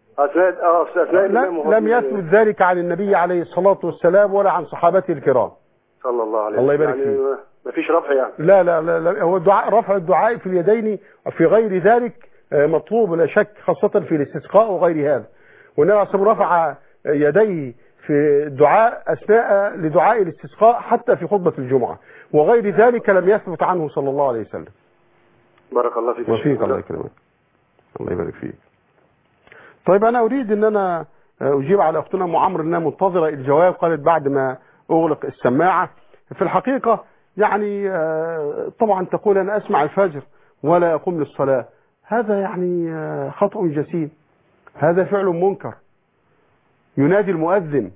أثناء لم يثبت ذلك عن النبي عليه الصلاة والسلام ولا عن صحابته الكرام صلى الله عليه وسلم. الله يبارك فيك. ما فيش رفع يعني؟ لا لا لا، هو رفع الدعاء في اليدين في غير ذلك مطلوب لا شك، خاصة في الاستسقاء وغير هذا. والنبي عليه الصلاة والسلام رفع يديه في الدعاء أثناء لدعاء الاستسقاء حتى في خطبة الجمعة، وغير ذلك لم يثبت عنه صلى الله عليه وسلم. بارك الله فيك. وفيك الله يكرمك. الله يبارك فيك. طيب أنا أريد أن أنا أجيب على أختنا أم عمرو أنها منتظرة الجواب، قالت بعد ما أغلق السماعة. في الحقيقة يعني طبعا تقول أنا أسمع الفجر ولا أقوم للصلاة، هذا يعني خطأ جسيم، هذا فعل منكر. ينادي المؤذن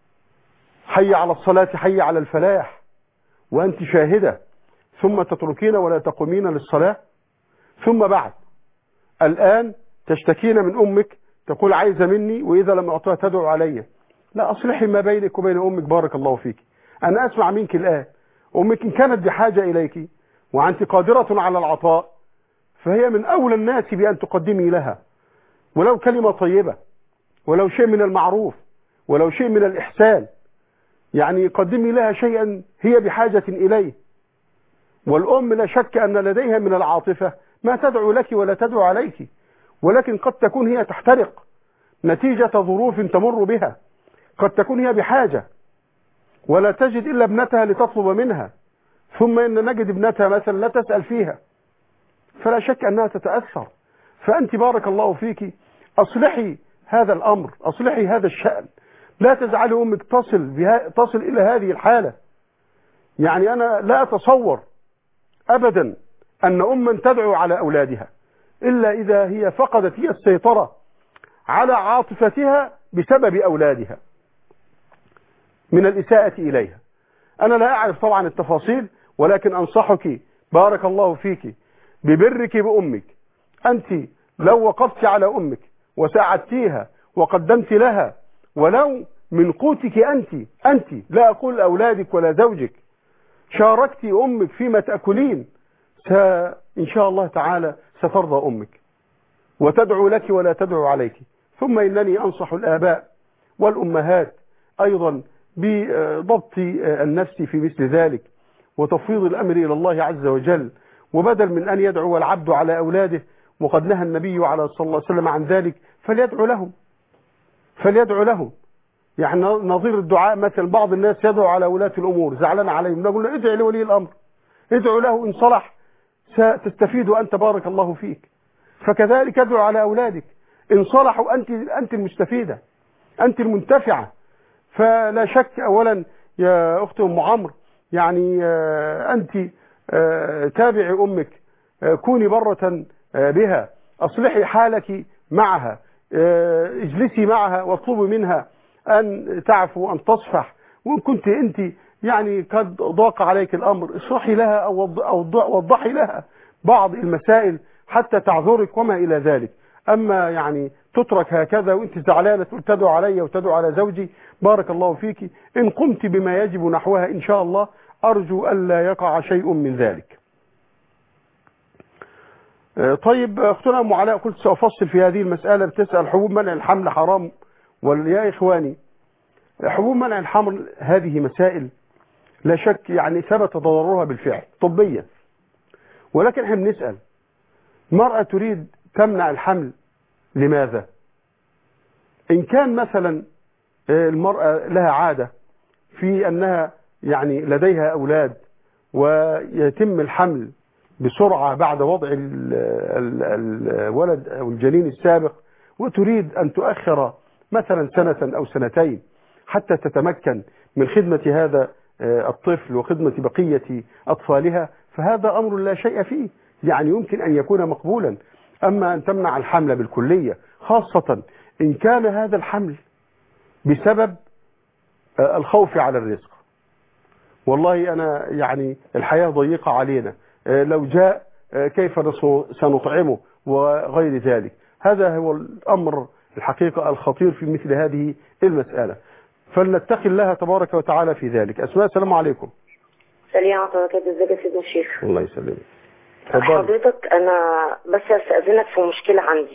حي على الصلاة حي على الفلاح وأنت شاهدة، ثم تتركين ولا تقومين للصلاة. ثم بعد الآن تشتكين من أمك، تقول عايزة مني، وإذا لم أعطيها تدعو علي. لا، أصلحي ما بينك وبين أمك بارك الله فيك. أنا أسمع منك الآن، أمك إن كانت بحاجة إليك وأنت قادرة على العطاء فهي من أولى الناس بأن تقدمي لها ولو كلمة طيبة، ولو شيء من المعروف، ولو شيء من الإحسان، يعني قدمي لها شيئا هي بحاجة إليه. والأم لا شك أن لديها من العاطفة ما تدعو لك ولا تدعو عليك، ولكن قد تكون هي تحترق نتيجة ظروف تمر بها، قد تكون هي بحاجة ولا تجد إلا ابنتها لتطلب منها، ثم إن نجد ابنتها مثلا لا تسأل فيها، فلا شك أنها تتأثر. فأنت بارك الله فيك أصلحي هذا الأمر، أصلحي هذا الشأن، لا تجعلي أمك تصل إلى هذه الحالة. يعني أنا لا أتصور أبدا أن أما تدعو على أولادها إلا إذا هي فقدت هي السيطرة على عاطفتها بسبب أولادها من الإساءة إليها. أنا لا أعرف طبعا التفاصيل، ولكن أنصحك بارك الله فيك ببرك بأمك. أنت لو وقفت على أمك وساعدتيها وقدمت لها ولو من قوتك أنت لا أقول أولادك ولا زوجك، شاركت أمك فيما تأكلين، إن شاء الله تعالى سترضى أمك وتدعو لك ولا تدعو عليك. ثم إنني أنصح الآباء والأمهات أيضا بضبط النفس في مثل ذلك وتفويض الأمر إلى الله عز وجل، وبدل من أن يدعو العبد على أولاده، وقد نهى النبي عليه الصلاة والسلام عن ذلك، فليدعو لهم. يعني نظير الدعاء مثل بعض الناس يدعو على ولاة الأمور زعلان عليهم، نقول له ادعي لولي الأمر، ادعو له إن صلح ستستفيد أنت بارك الله فيك. فكذلك ادعو على أولادك، إن صلحوا أنت المستفيدة، أنت المنتفعة. فلا شك أولا يا أخت أم عمرو، يعني أنت تابعي أمك، كوني برة بها، أصلحي حالك معها، اجلسي معها واطلبي منها أن تعفو أن تصفح، وإن كنت أنت يعني قد ضاق عليك الأمر اشرحي لها أو وضحي لها بعض المسائل حتى تعذرك وما إلى ذلك. أما يعني تترك هكذا وأنت زعلانة تقول تدعو علي وتدعو على زوجي، بارك الله فيك، إن قمت بما يجب نحوها إن شاء الله أرجو ألا يقع شيء من ذلك. طيب أختنا أم علاء، قلت سأفصل في هذه المسألة، بتسأل حبوب منع الحمل حرام؟ ويا إخواني، حبوب منع الحمل هذه مسائل لا شك يعني ثبت تضررها بالفعل طبيا، ولكن احنا بنسأل المرأة تريد تمنع الحمل لماذا؟ إن كان مثلا المرأة لها عادة في أنها يعني لديها أولاد ويتم الحمل بسرعة بعد وضع الولد أو الجنين السابق، وتريد أن تؤخر مثلا سنة أو سنتين حتى تتمكن من خدمة هذا الطفل وخدمة بقية أطفالها، فهذا أمر لا شيء فيه، يعني يمكن أن يكون مقبولا. أما أن تمنع الحمل بالكلية، خاصة إن كان هذا الحمل بسبب الخوف على الرزق، والله أنا يعني الحياة ضيقة علينا، لو جاء كيف سنطعمه وغير ذلك. هذا هو الأمر الحقيقة الخطير في مثل هذه المسألة، فلنتقي الله تبارك وتعالى في ذلك. أسماء، السلام عليكم. سلام عليكم. ازيك يا سيدنا الشيخ؟ الله يسلمك. حضرتك انا بس استاذنك في مشكله عندي.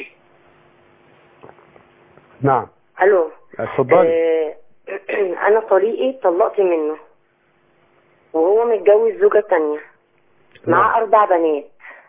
نعم. الو. اتفضلي. انا طليقي طلقت منه وهو متجوز زوجة تانية مع 4 بنات،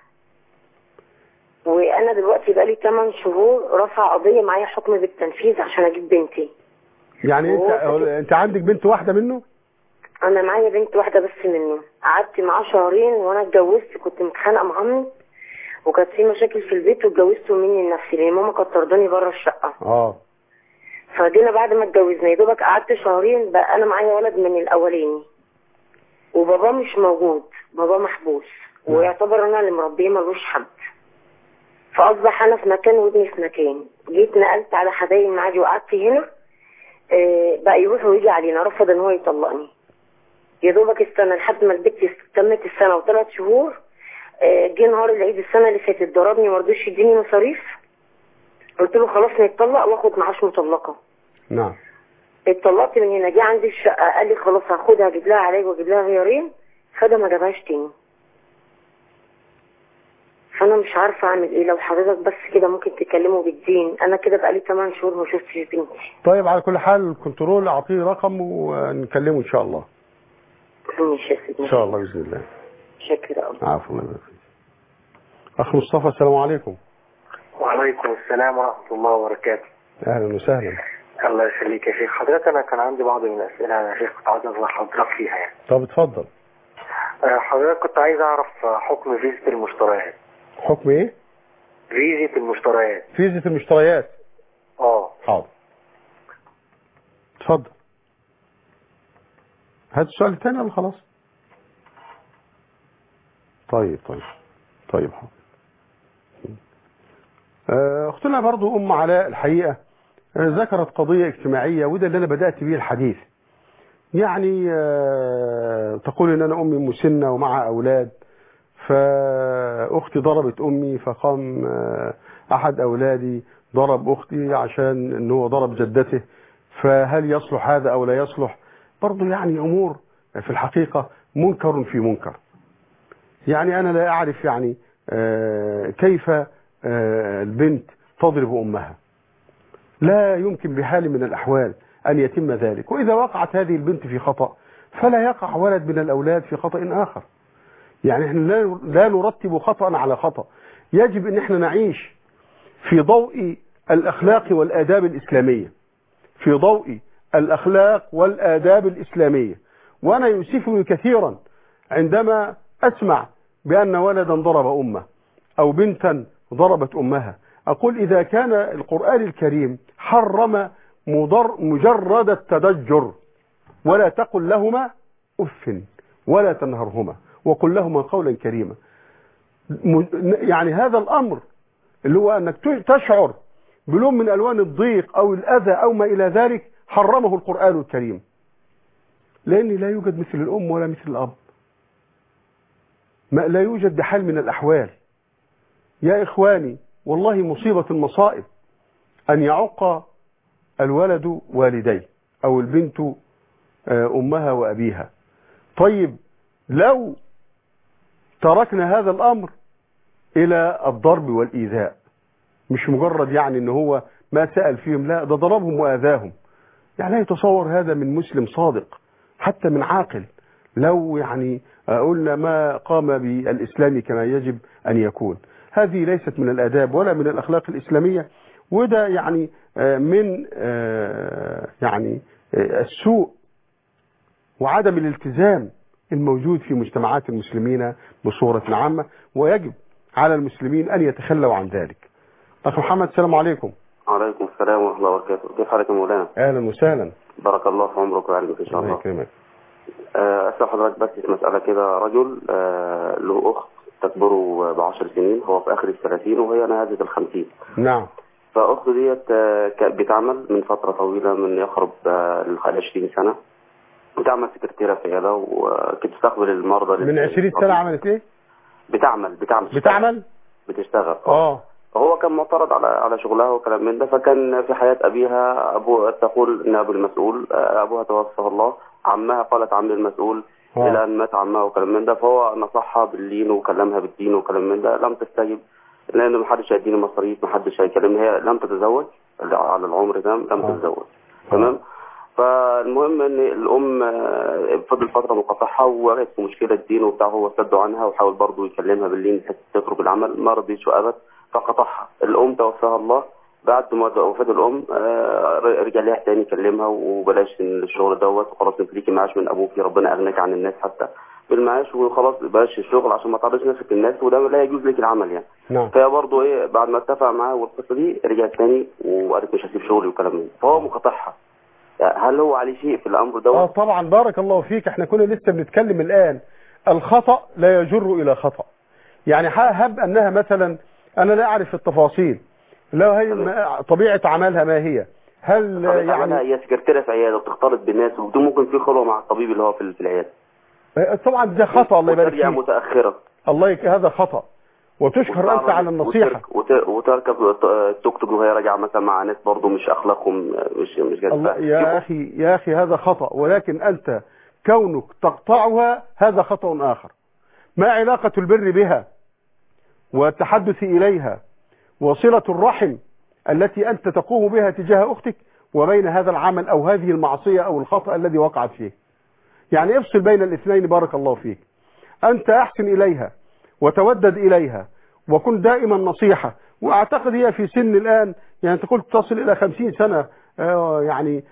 وانا دلوقتي بقالي 8 شهور رافع قضية معايا حكم بالتنفيذ عشان اجيب بنتي. يعني انت عندك بنت واحدة منه؟ انا معايا بنت واحدة بس منه. قعدت معاه 2 شهور وانا اتجوزت، كنت متخانقة مع عمي وكانت في مشاكل في البيت واتجوزته مني لنفسي لان ماما كانت طرداني بره الشقة. فجينا بعد ما اتجوزنا يا دوبك قعدت 2 شهور بقى انا معايا ولد من الاولاني وبابا مش موجود، بابا محبوس ويعتبر انا اللي مربيه ملوش حد. فاصبح انا في مكان وابني في مكان. جيت نقلت على حبايب معادي وقعدت هنا، بقى يروح ويجي علينا، رفض ان هو يطلقني. يا دوبك استنى لحد ما البنت تمت السنه و3 شهور. جه نهار العيد السنه اللي فاتت ضربني ما رضيش يديني مصاريف. قلت له خلاص نتطلق واخد معاش مطلقه. نعم. اتطلقت من هنا. جه عندي الشقه قال لي خلاص هاخدها اجيب لها علاج واجيب لها غيارين. خدها ما جابهاش تاني. فانا مش عارفه اعمل ايه. لو حضرتك بس كده ممكن تكلمه بالدين. انا كده بقالي 8 شهور ما شفتش بنتي. طيب على كل حال الكنترول اعطيه رقم ونكلمه ان شاء الله. ماشي يا سيدي. ان شاء الله باذن الله. شكرا. عفوا. اخ مصطفى، السلام عليكم. وعليكم السلام ورحمه الله وبركاته. اهلا وسهلا. الله يخليك يا شيخ. حضرتك انا كان عندي بعض من الاسئله يا شيخ كنت عايز اسال حضرتك فيها يعني. طب اتفضل. حضرتك كنت عايز اعرف حكم فيزة المشتريات. حكم ايه؟ فيزة المشتريات. فيزة المشتريات. حاضر. اتفضل. هات السؤال الثاني ولا خلاص؟ طيب حاضر. اختنا برضو ام علاء الحقيقة ذكرت قضية اجتماعية وده اللي انا بدأت به الحديث. يعني تقول ان انا امي مسنة ومع اولاد، فاختي ضربت امي فقام احد اولادي ضرب اختي عشان ان هو ضرب جدته، فهل يصلح هذا او لا يصلح؟ برضو يعني امور في الحقيقة منكر في منكر. يعني انا لا اعرف يعني كيف البنت تضرب امها. لا يمكن بحال من الأحوال أن يتم ذلك. وإذا وقعت هذه البنت في خطأ فلا يقع ولد من الأولاد في خطأ آخر. يعني احنا لا نرتب خطأ على خطأ. يجب أن احنا نعيش في ضوء الأخلاق والآداب الإسلامية، في ضوء الأخلاق والآداب الإسلامية. وأنا يؤسفني كثيرا عندما أسمع بأن ولدا ضرب أمه أو بنتا ضربت أمها. أقول إذا كان القرآن الكريم حرم مجرد التضجر، ولا تقل لهما أف ولا تنهرهما وقل لهما قولا كريما. يعني هذا الأمر اللي هو أنك تشعر بلون من ألوان الضيق أو الأذى أو ما إلى ذلك حرمه القرآن الكريم، لأن لا يوجد مثل الأم ولا مثل الأب. ما لا يوجد بحال من الأحوال. يا إخواني والله مصيبة المصائب أن يعق الولد والديه أو البنت أمها وأبيها. طيب لو تركنا هذا الأمر إلى الضرب والإيذاء، مش مجرد يعني إن هو ما سأل فيهم، لا ده ضربهم وأذاهم، يعني لا يتصور هذا من مسلم صادق حتى من عاقل لو يعني قلنا ما قام بالإسلام كما يجب أن يكون. هذه ليست من الآداب ولا من الأخلاق الإسلامية، وده يعني من يعني السوء وعدم الالتزام الموجود في مجتمعات المسلمين بصورة عامة، ويجب على المسلمين أن يتخلوا عن ذلك. أخي محمد، السلام عليكم. وعليكم السلام ورحمة الله وبركاته. كيف حالك يا مولانا؟ أهلا وسهلا. بارك الله في عمرك وعلمك إن شاء الله. الله يكرمك. أسأل حضرتك بس في مسألة كده. رجل له أخت تكبر ب10 سنين، هو في آخر ال30 وهي نهاية ال50. نعم. فأخته ديت بتعمل من فترة طويلة، من يقرب ل20 سنة، بتعمل سكرتيرة في عيادة وكنت تستقبل المرضى. من 20 سنة عملت إيه؟ بتشتغل. هو كان معترض على شغلها وكلام من ده. فكان في حياة أبيها أبوها تقول إن أبو المسؤول، أبوها توفاه الله، عمها قالت عمي المسؤول إلى أن مات عمها وكلام من ده. فهو نصحها باللين وكلمها بالدين وكلام من ده، لم تستجب لأن محدش هيديني مصاريف، محدش هيكلمني. هي لم تتزوج على العمر ده، لم تتزوج. تمام. فالمهم ان الام فضل فتره مقاطعها ووقعت في مشكله دين وبتاع. هو سد عنها وحاول برضه يكلمها باللين بحيث تترك العمل، ما رضيتش وابت فقطعها. الام توفاها الله. بعد ما وفاه الام رجع لها تاني يكلمها وبلاش الشغل دوت وخلاص، انت ليكي معاش من ابوكي، ربنا اغناك عن الناس حتى بالمعاش، وخلاص بلاش الشغل عشان ما تعرضش نفسك للناس وده لا يجوز لك العمل يعني. نعم. فهي برضه ايه بعد ما اتفق معاه والقصه دي رجعت تاني وقالت مش هسيب شغلي وكلام من ده. فهو مقاطعها. هل هو عليه شيء في الامر دوت؟ طبعا. بارك الله فيك. احنا كنا لسه بنتكلم الان، الخطأ لا يجر الى خطأ. يعني هب انها مثلا، انا لا اعرف التفاصيل، لو هي طبيعة عملها ما هي، هل يعني هي سكرتيرة في عيادة وبتختلط بالناس وبدون ممكن في خلوة مع الطبيب اللي هو في العيادة. طبعا ده خطأ. الله يبارك فيك. متأخرة. هذا خطأ وتشكر انت على النصيحة. وتركب التوك توك وهي راجعة مثلا مع ناس برضه مش اخلاقهم مش جاذبة. يا اخي هذا خطأ، ولكن انت كونك تقطعها هذا خطأ اخر. ما علاقة البر بها والتحدث اليها وصلة الرحم التي انت تقوم بها تجاه اختك وبين هذا العمل او هذه المعصية او الخطأ الذي وقعت فيه؟ يعني افصل بين الاثنين. بارك الله فيك. انت احسن اليها وتودد إليها وكن دائما نصيحة. وأعتقد هي في سن الآن، يعني أنت قلت تصل إلى 50 سنة يعني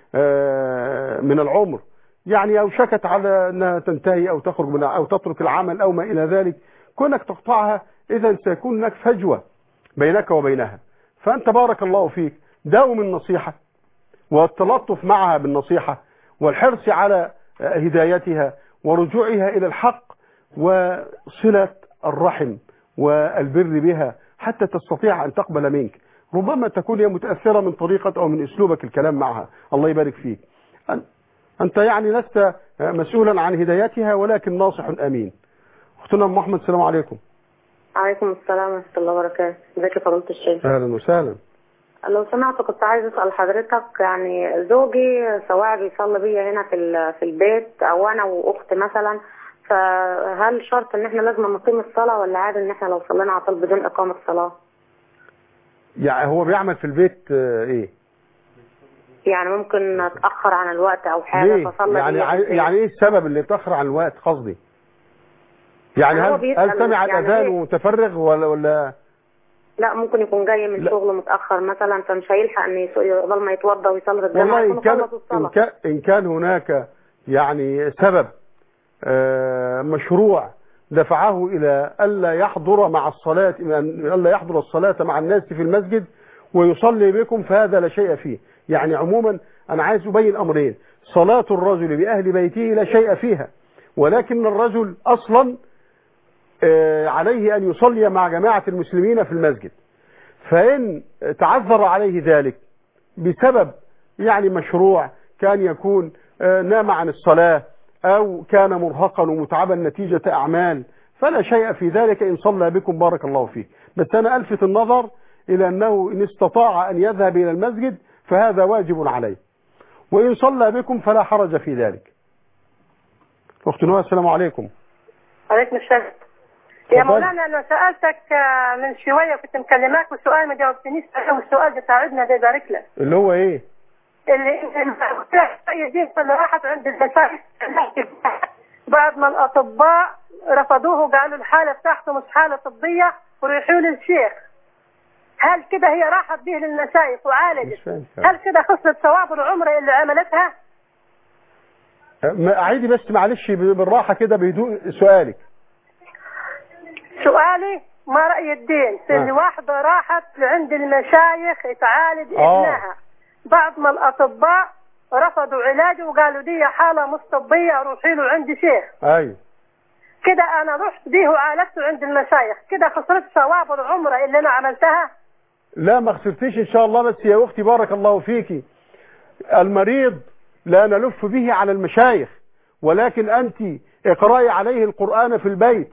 من العمر، يعني أوشكت على أنها تنتهي أو تخرج من أو تترك العمل أو ما إلى ذلك. كونك تقطعها إذا سيكون هناك فجوة بينك وبينها. فأنت بارك الله فيك داوم النصيحة والتلطف معها بالنصيحة والحرص على هدايتها ورجوعها إلى الحق وصلة الرحم والبر بها حتى تستطيع أن تقبل منك. ربما تكون هي متأثرة من طريقة أو من أسلوبك الكلام معها. الله يبارك فيك. أنت يعني لست مسؤولا عن هدايتها ولكن ناصح أمين. أختنا محمد، السلام عليكم. عليكم السلام ورحمة الله وبركاته. ازيك يا فضيلة الشيخ؟ أهلا وسهلا. لو سمعت كنت عايز أسأل حضرتك، يعني زوجي سواء بيصلي بيا هنا في البيت أو أنا وأختي مثلا، فهل شرط ان احنا لازم نقيم الصلاة ولا عادي ان احنا لو صلينا على طول بدون اقامة صلاة؟ يعني هو بيعمل في البيت ايه؟ يعني ممكن اتأخر عن الوقت او حاجة فصلي يعني ايه السبب اللي اتأخر عن الوقت قصدي؟ يعني هل سمع الأذان ومتفرغ ولا لا ممكن يكون جاي من شغله متأخر مثلا فمش هيلحق ان يقبل ما يتوضى ويصلي الجامعة يكون خلص الصلاة. إن كان هناك يعني سبب مشروع دفعه إلى ألا يحضر مع الصلاة، ألا يحضر الصلاة مع الناس في المسجد ويصلي بكم، فهذا لا شيء فيه. يعني عموما أنا عايز أبين أمرين: صلاة الرجل بأهل بيته لا شيء فيها، ولكن الرجل أصلا عليه أن يصلي مع جماعة المسلمين في المسجد. فإن تعذر عليه ذلك بسبب يعني مشروع، كان يكون نام عن الصلاة أو كان مرهقا ومتعبا نتيجة أعمال، فلا شيء في ذلك إن صلى بكم بارك الله فيه. بس أنا ألفت النظر إلى أنه إن استطاع أن يذهب إلى المسجد فهذا واجب عليه، وإن صلى بكم فلا حرج في ذلك. أخت نوى، السلام عليكم. عليكم السلام. يا مولانا أنا سألتك من شوية كنت مكلماك والسؤال ما جاوبتنيش، والسؤال بتاعدنا ده يبارك لك. اللي هو إيه؟ اللي اللي راحت عند المشايخ بعد ما الأطباء رفضوه قالوا الحالة بتاعته مش حالة طبية ورايحوا للشيخ. هل كده هي راحت به للمشايخ وعالجت؟ هل كده خسرت ثواب العمرة اللي عملتها؟ أعيدي بس معلش بالراحة كده بهدوء سؤالك. سؤالي ما رأي الدين في اللي واحدة راحت عند المشايخ تعالج ابنها بعد ما الأطباء رفضوا علاجه وقالوا دي حالة مش طبية روحي له عند شيخ. أيوة. كده أنا رحت بيه وعالجته عند المشايخ، كده خسرت ثواب العمرة اللي أنا عملتها؟ لا ما خسرتيش إن شاء الله. بس يا أختي بارك الله فيكي، المريض لا نلف به على المشايخ، ولكن أنت اقرأي عليه القرآن في البيت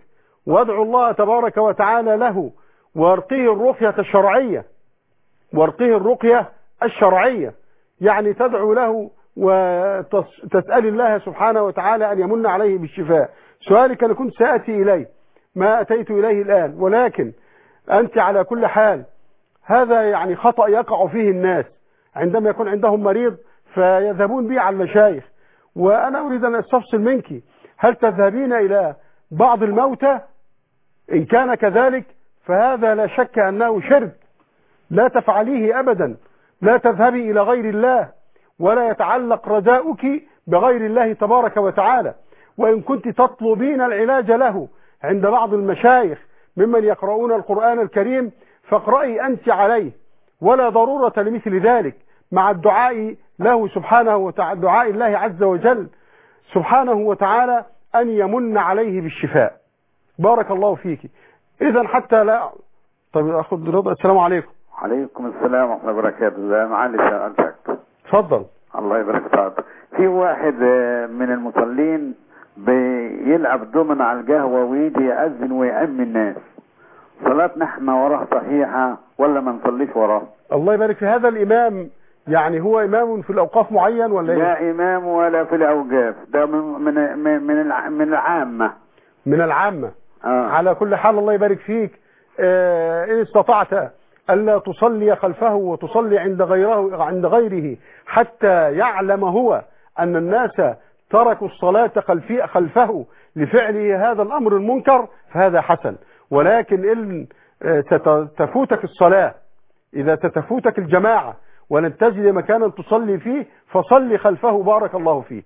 وادعو الله تبارك وتعالى له وارقيه الرقية الشرعية، وارقيه الرقية الشرعية، يعني تدعو له وتسأل الله سبحانه وتعالى أن يمن عليه بالشفاء. سؤالك أنا كنت سأتي إليه، ما أتيت إليه الآن، ولكن أنت على كل حال هذا يعني خطأ يقع فيه الناس عندما يكون عندهم مريض فيذهبون به على المشايخ. وأنا أريد أن أستفصل منك، هل تذهبين إلى بعض الموتى؟ إن كان كذلك فهذا لا شك أنه شرك، لا تفعليه أبدا، لا تذهبي إلى غير الله، ولا يتعلق رجاؤك بغير الله تبارك وتعالى. وإن كنت تطلبين العلاج له عند بعض المشايخ ممن يقرؤون القرآن الكريم فاقرأي أنت عليه، ولا ضرورة لمثل ذلك، مع الدعاء له سبحانه وتعالى، دعاء الله عز وجل سبحانه وتعالى أن يمن عليه بالشفاء. بارك الله فيك. إذا حتى لا طيب أخذ رضا. السلام عليكم. عليكم السلام ورحمة الله وبركاته. معلش سألتك. اتفضل. الله يبارك فيك. في واحد من المصلين بيلعب دومنا على القهوة ويجي يأذن ويأم الناس، صلاتنا احنا وراه صحيحة ولا ما نصليش وراه؟ الله يبارك في هذا الإمام، يعني هو إمام في الأوقاف معين ولا إيه؟ لا إمام ولا في الأوقاف، ده من العامة. من العامة. على كل حال الله يبارك فيك. إن استطعت ألا تصلي خلفه وتصلي عند غيره حتى يعلم هو أن الناس تركوا الصلاة خلفه لفعله هذا الأمر المنكر فهذا حسن. ولكن إن تفوتك الصلاة، إذا تفوتك الجماعة ولن تجد مكانا تصلي فيه فصلي خلفه. بارك الله فيك.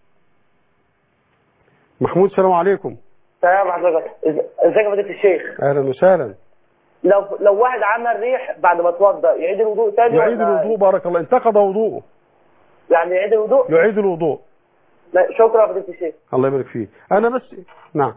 محمود السلام عليكم. السلام عليكم. ازيك يا فضيلة الشيخ؟ اهلا وسهلا. لو واحد عمل ريح بعد ما اتوضا يعيد الوضوء تاني؟ يعيد الوضوء. بارك الله. انتقض وضوءه يعني يعيد الوضوء؟ يعيد الوضوء. لا شكرا يا فضيلة الشيخ. الله يبارك فيه. انا بس نعم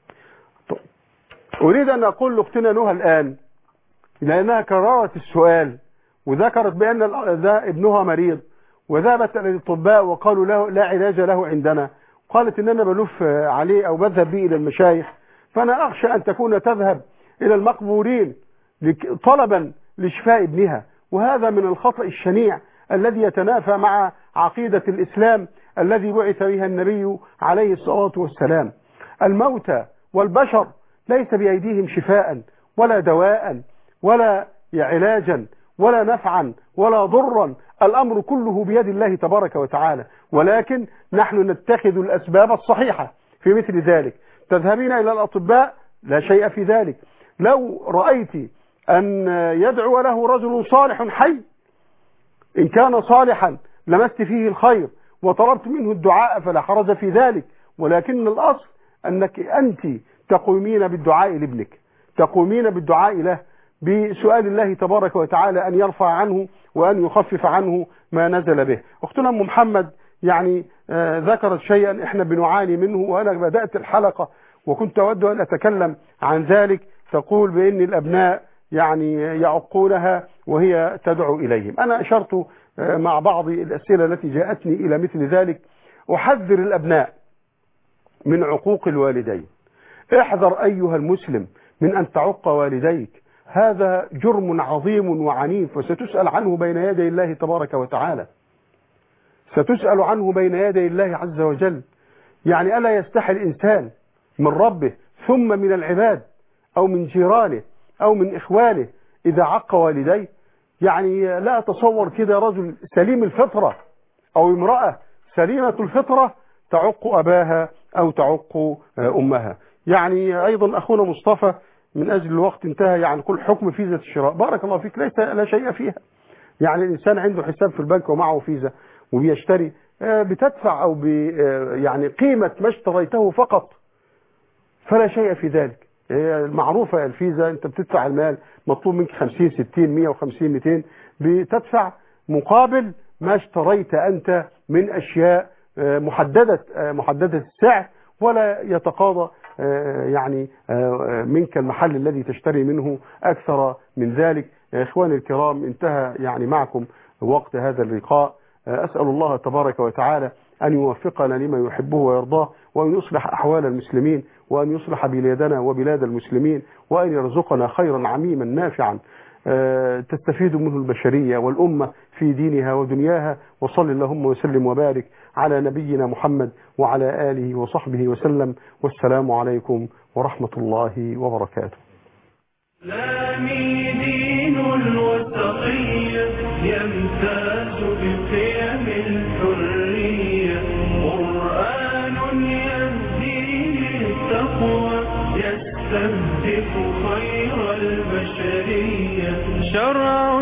اريد ان اقول لاختنا نهى الان، لانها كررت السؤال وذكرت بان ابنها مريض، وذهبت الى الاطباء وقالوا له لا علاج له عندنا، قالت ان انا بلف عليه او بذهب به الى المشايخ، فانا اخشى ان تكون تذهب الى المقبورين طلبا لشفاء ابنها، وهذا من الخطأ الشنيع الذي يتنافى مع عقيدة الإسلام الذي بعث بها النبي عليه الصلاة والسلام. الموتى والبشر ليس بأيديهم شفاء ولا دواء ولا علاجا ولا نفعا ولا ضرا، الأمر كله بيد الله تبارك وتعالى، ولكن نحن نتخذ الأسباب الصحيحة في مثل ذلك. تذهبين إلى الأطباء لا شيء في ذلك. لو رأيت أن يدعو له رجل صالح حي، إن كان صالحا لمست فيه الخير وطلبت منه الدعاء فلا حرج في ذلك، ولكن الأصل أنك أنت تقومين بالدعاء لابنك، تقومين بالدعاء له بسؤال الله تبارك وتعالى أن يرفع عنه وأن يخفف عنه ما نزل به. أختنا أم محمد يعني ذكرت شيئا احنا بنعاني منه، وأنا بدأت الحلقة وكنت أود أن أتكلم عن ذلك. تقول بأن الأبناء يعني يعقونها وهي تدعو إليهم. أنا أشرت مع بعض الأسئلة التي جاءتني إلى مثل ذلك. أحذر الأبناء من عقوق الوالدين. احذر أيها المسلم من أن تعق والديك، هذا جرم عظيم وعنيف، وستسأل عنه بين يدي الله تبارك وتعالى، ستسأل عنه بين يدي الله عز وجل. يعني ألا يستحي الإنسان من ربه ثم من العباد أو من جيرانه أو من إخوانه إذا عق والديه؟ يعني لا أتصور كده رجل سليم الفطرة أو امرأة سليمة الفطرة تعق أباها أو تعق أمها. يعني أيضا أخونا مصطفى من أجل الوقت انتهى، يعني كل حكم فيزا الشراء بارك الله فيك ليس لا شيء فيها. يعني الإنسان عنده حساب في البنك ومعه فيزا وبيشتري، بتدفع أو يعني قيمة ما اشتريته فقط، فلا شيء في ذلك. المعروفة الفيزا أنت بتدفع المال مطلوب منك 50 60 150 200، بتدفع مقابل ما اشتريت أنت من أشياء محددة السعر، ولا يتقاضى يعني منك المحل الذي تشتري منه أكثر من ذلك. يا إخواني الكرام، انتهى يعني معكم وقت هذا اللقاء. أسأل الله تبارك وتعالى أن يوفقنا لما يحبه ويرضاه، وأن يصلح أحوال المسلمين، وأن يصلح بلادنا وبلاد المسلمين، وأن يرزقنا خيرا عميما نافعا تستفيد منه البشرية والأمة في دينها ودنياها. وصل اللهم وسلم وبارك على نبينا محمد وعلى آله وصحبه وسلم، والسلام عليكم ورحمة الله وبركاته. إسلامي دين الوسطية يمتاز بقيم الحرية، قرآن يهدي للتقوى يستهدف خير البشرية، شرع